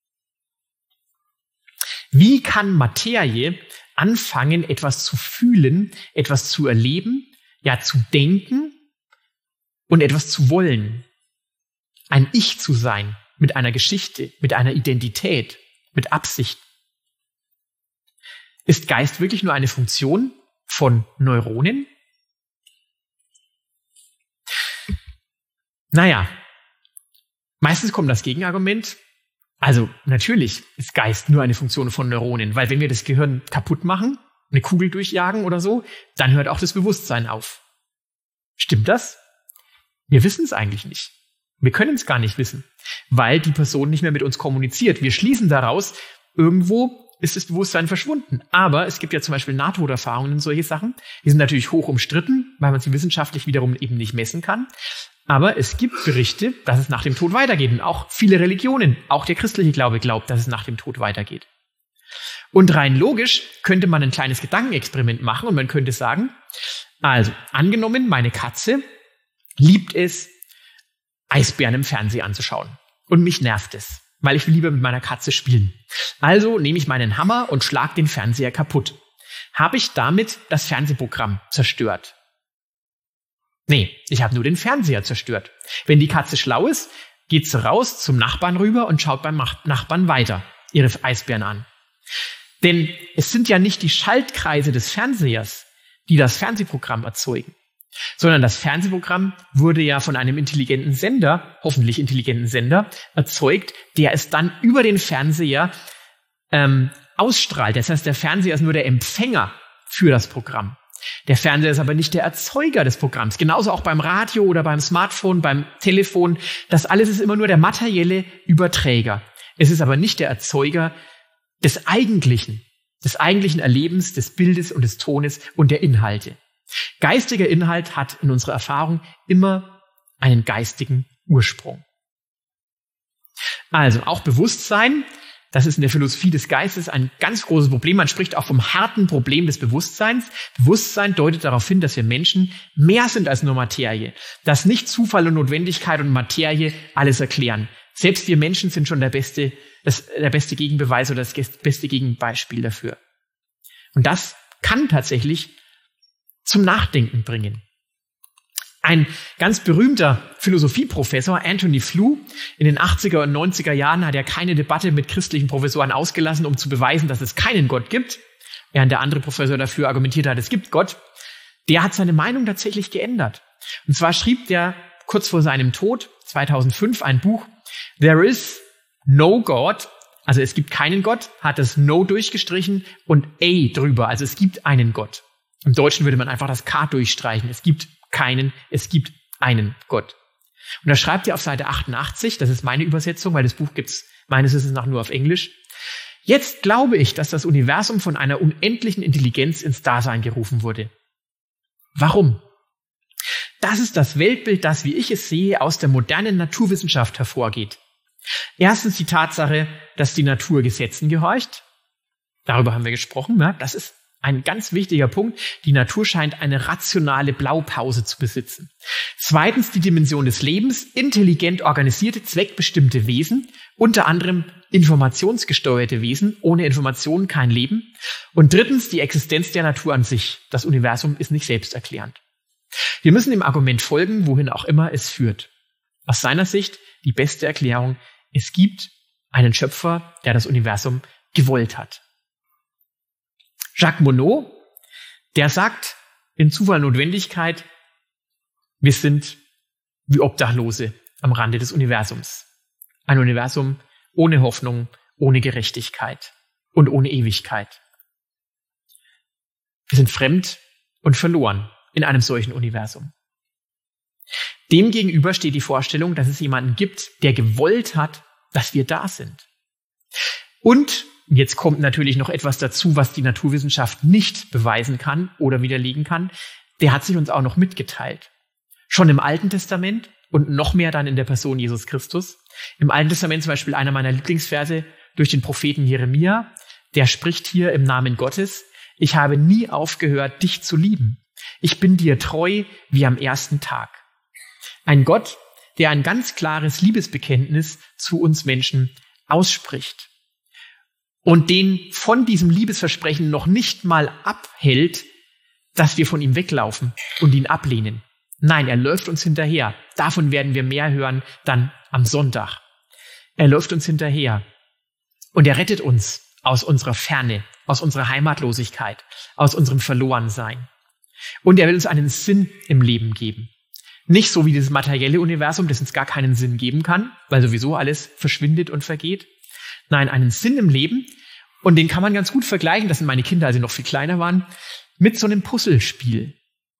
Wie kann Materie anfangen, etwas zu fühlen, etwas zu erleben, ja zu denken und etwas zu wollen? Ein Ich zu sein, mit einer Geschichte, mit einer Identität, mit Absicht. Ist Geist wirklich nur eine Funktion von Neuronen? Naja, meistens kommt das Gegenargument. Also natürlich ist Geist nur eine Funktion von Neuronen, weil wenn wir das Gehirn kaputt machen, eine Kugel durchjagen oder so, dann hört auch das Bewusstsein auf. Stimmt das? Wir wissen es eigentlich nicht. Wir können es gar nicht wissen, weil die Person nicht mehr mit uns kommuniziert. Wir schließen daraus, irgendwo ist das Bewusstsein verschwunden. Aber es gibt ja zum Beispiel Nahtoderfahrungen und solche Sachen. Die sind natürlich hoch umstritten, weil man sie wissenschaftlich wiederum eben nicht messen kann. Aber es gibt Berichte, dass es nach dem Tod weitergeht. Und auch viele Religionen, auch der christliche Glaube glaubt, dass es nach dem Tod weitergeht. Und rein logisch könnte man ein kleines Gedankenexperiment machen und man könnte sagen, also angenommen, meine Katze liebt es, Eisbären im Fernsehen anzuschauen. Und mich nervt es, weil ich will lieber mit meiner Katze spielen. Also nehme ich meinen Hammer und schlag den Fernseher kaputt. Habe ich damit das Fernsehprogramm zerstört? Nee, ich habe nur den Fernseher zerstört. Wenn die Katze schlau ist, geht sie raus zum Nachbarn rüber und schaut beim Nachbarn weiter ihre Eisbären an. Denn es sind ja nicht die Schaltkreise des Fernsehers, die das Fernsehprogramm erzeugen, sondern das Fernsehprogramm wurde ja von einem intelligenten Sender, hoffentlich intelligenten Sender, erzeugt, der es dann über den Fernseher ausstrahlt. Das heißt, der Fernseher ist nur der Empfänger für das Programm. Der Fernseher ist aber nicht der Erzeuger des Programms. Genauso auch beim Radio oder beim Smartphone, beim Telefon. Das alles ist immer nur der materielle Überträger. Es ist aber nicht der Erzeuger des eigentlichen Erlebens, des Bildes und des Tones und der Inhalte. Geistiger Inhalt hat in unserer Erfahrung immer einen geistigen Ursprung. Also auch Bewusstsein, das ist in der Philosophie des Geistes ein ganz großes Problem. Man spricht auch vom harten Problem des Bewusstseins. Bewusstsein deutet darauf hin, dass wir Menschen mehr sind als nur Materie. Dass nicht Zufall und Notwendigkeit und Materie alles erklären. Selbst wir Menschen sind schon der beste Gegenbeweis oder das beste Gegenbeispiel dafür. Und das kann tatsächlich zum Nachdenken bringen. Ein ganz berühmter Philosophieprofessor, Anthony Flew, in den 80er und 90er Jahren hat er keine Debatte mit christlichen Professoren ausgelassen, um zu beweisen, dass es keinen Gott gibt, während der andere Professor dafür argumentiert hat, es gibt Gott. Der hat seine Meinung tatsächlich geändert. Und zwar schrieb der kurz vor seinem Tod, 2005, ein Buch, There is no God, also es gibt keinen Gott, hat das No durchgestrichen und A drüber, also es gibt einen Gott. Im Deutschen würde man einfach das K durchstreichen. Es gibt einen Gott. Und da schreibt er auf Seite 88, das ist meine Übersetzung, weil das Buch gibt's meines Wissens nach nur auf Englisch. Jetzt glaube ich, dass das Universum von einer unendlichen Intelligenz ins Dasein gerufen wurde. Warum? Das ist das Weltbild, das, wie ich es sehe, aus der modernen Naturwissenschaft hervorgeht. Erstens die Tatsache, dass die Natur Gesetzen gehorcht. Darüber haben wir gesprochen. Ja? Das ist ein ganz wichtiger Punkt. Die Natur scheint eine rationale Blaupause zu besitzen. Zweitens die Dimension des Lebens. Intelligent organisierte, zweckbestimmte Wesen. Unter anderem informationsgesteuerte Wesen. Ohne Information kein Leben. Und drittens die Existenz der Natur an sich. Das Universum ist nicht selbsterklärend. Wir müssen dem Argument folgen, wohin auch immer es führt. Aus seiner Sicht die beste Erklärung: Es gibt einen Schöpfer, der das Universum gewollt hat. Jacques Monod, der sagt in Zufall und Notwendigkeit, wir sind wie Obdachlose am Rande des Universums. Ein Universum ohne Hoffnung, ohne Gerechtigkeit und ohne Ewigkeit. Wir sind fremd und verloren in einem solchen Universum. Demgegenüber steht die Vorstellung, dass es jemanden gibt, der gewollt hat, dass wir da sind. Und jetzt kommt natürlich noch etwas dazu, was die Naturwissenschaft nicht beweisen kann oder widerlegen kann. Der hat sich uns auch noch mitgeteilt. Schon im Alten Testament und noch mehr dann in der Person Jesus Christus. Im Alten Testament zum Beispiel einer meiner Lieblingsverse durch den Propheten Jeremia. Der spricht hier im Namen Gottes: Ich habe nie aufgehört, dich zu lieben. Ich bin dir treu wie am ersten Tag. Ein Gott, der ein ganz klares Liebesbekenntnis zu uns Menschen ausspricht und den von diesem Liebesversprechen noch nicht mal abhält, dass wir von ihm weglaufen und ihn ablehnen. Nein, er läuft uns hinterher. Davon werden wir mehr hören dann am Sonntag. Er läuft uns hinterher und er rettet uns aus unserer Ferne, aus unserer Heimatlosigkeit, aus unserem Verlorensein. Und er will uns einen Sinn im Leben geben. Nicht so wie das materielle Universum, das uns gar keinen Sinn geben kann, weil sowieso alles verschwindet und vergeht. Nein, einen Sinn im Leben. Und den kann man ganz gut vergleichen, das sind meine Kinder, als sie noch viel kleiner waren, mit so einem Puzzlespiel.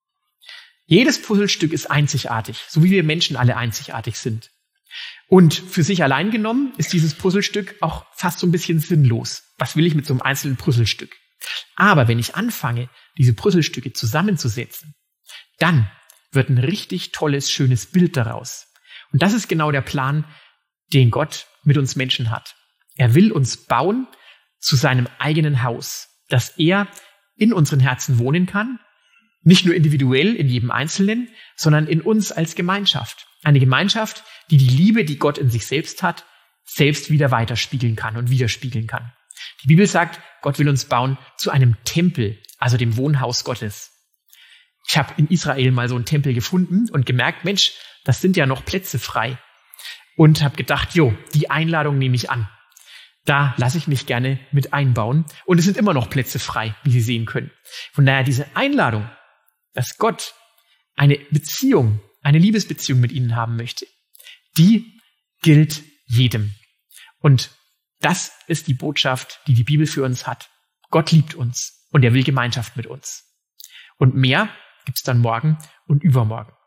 Jedes Puzzlestück ist einzigartig, so wie wir Menschen alle einzigartig sind. Und für sich allein genommen ist dieses Puzzlestück auch fast so ein bisschen sinnlos. Was will ich mit so einem einzelnen Puzzlestück? Aber wenn ich anfange, diese Puzzlestücke zusammenzusetzen, dann wird ein richtig tolles, schönes Bild daraus. Und das ist genau der Plan, den Gott mit uns Menschen hat. Er will uns bauen zu seinem eigenen Haus, dass er in unseren Herzen wohnen kann, nicht nur individuell in jedem Einzelnen, sondern in uns als Gemeinschaft. Eine Gemeinschaft, die die Liebe, die Gott in sich selbst hat, selbst wieder weiterspiegeln kann und widerspiegeln kann. Die Bibel sagt, Gott will uns bauen zu einem Tempel, also dem Wohnhaus Gottes. Ich habe in Israel mal so einen Tempel gefunden und gemerkt, Mensch, das sind ja noch Plätze frei. Und habe gedacht, die Einladung nehme ich an. Da lasse ich mich gerne mit einbauen. Und es sind immer noch Plätze frei, wie Sie sehen können. Von daher diese Einladung, dass Gott eine Beziehung, eine Liebesbeziehung mit Ihnen haben möchte, die gilt jedem. Und das ist die Botschaft, die die Bibel für uns hat. Gott liebt uns und er will Gemeinschaft mit uns. Und mehr gibt's dann morgen und übermorgen.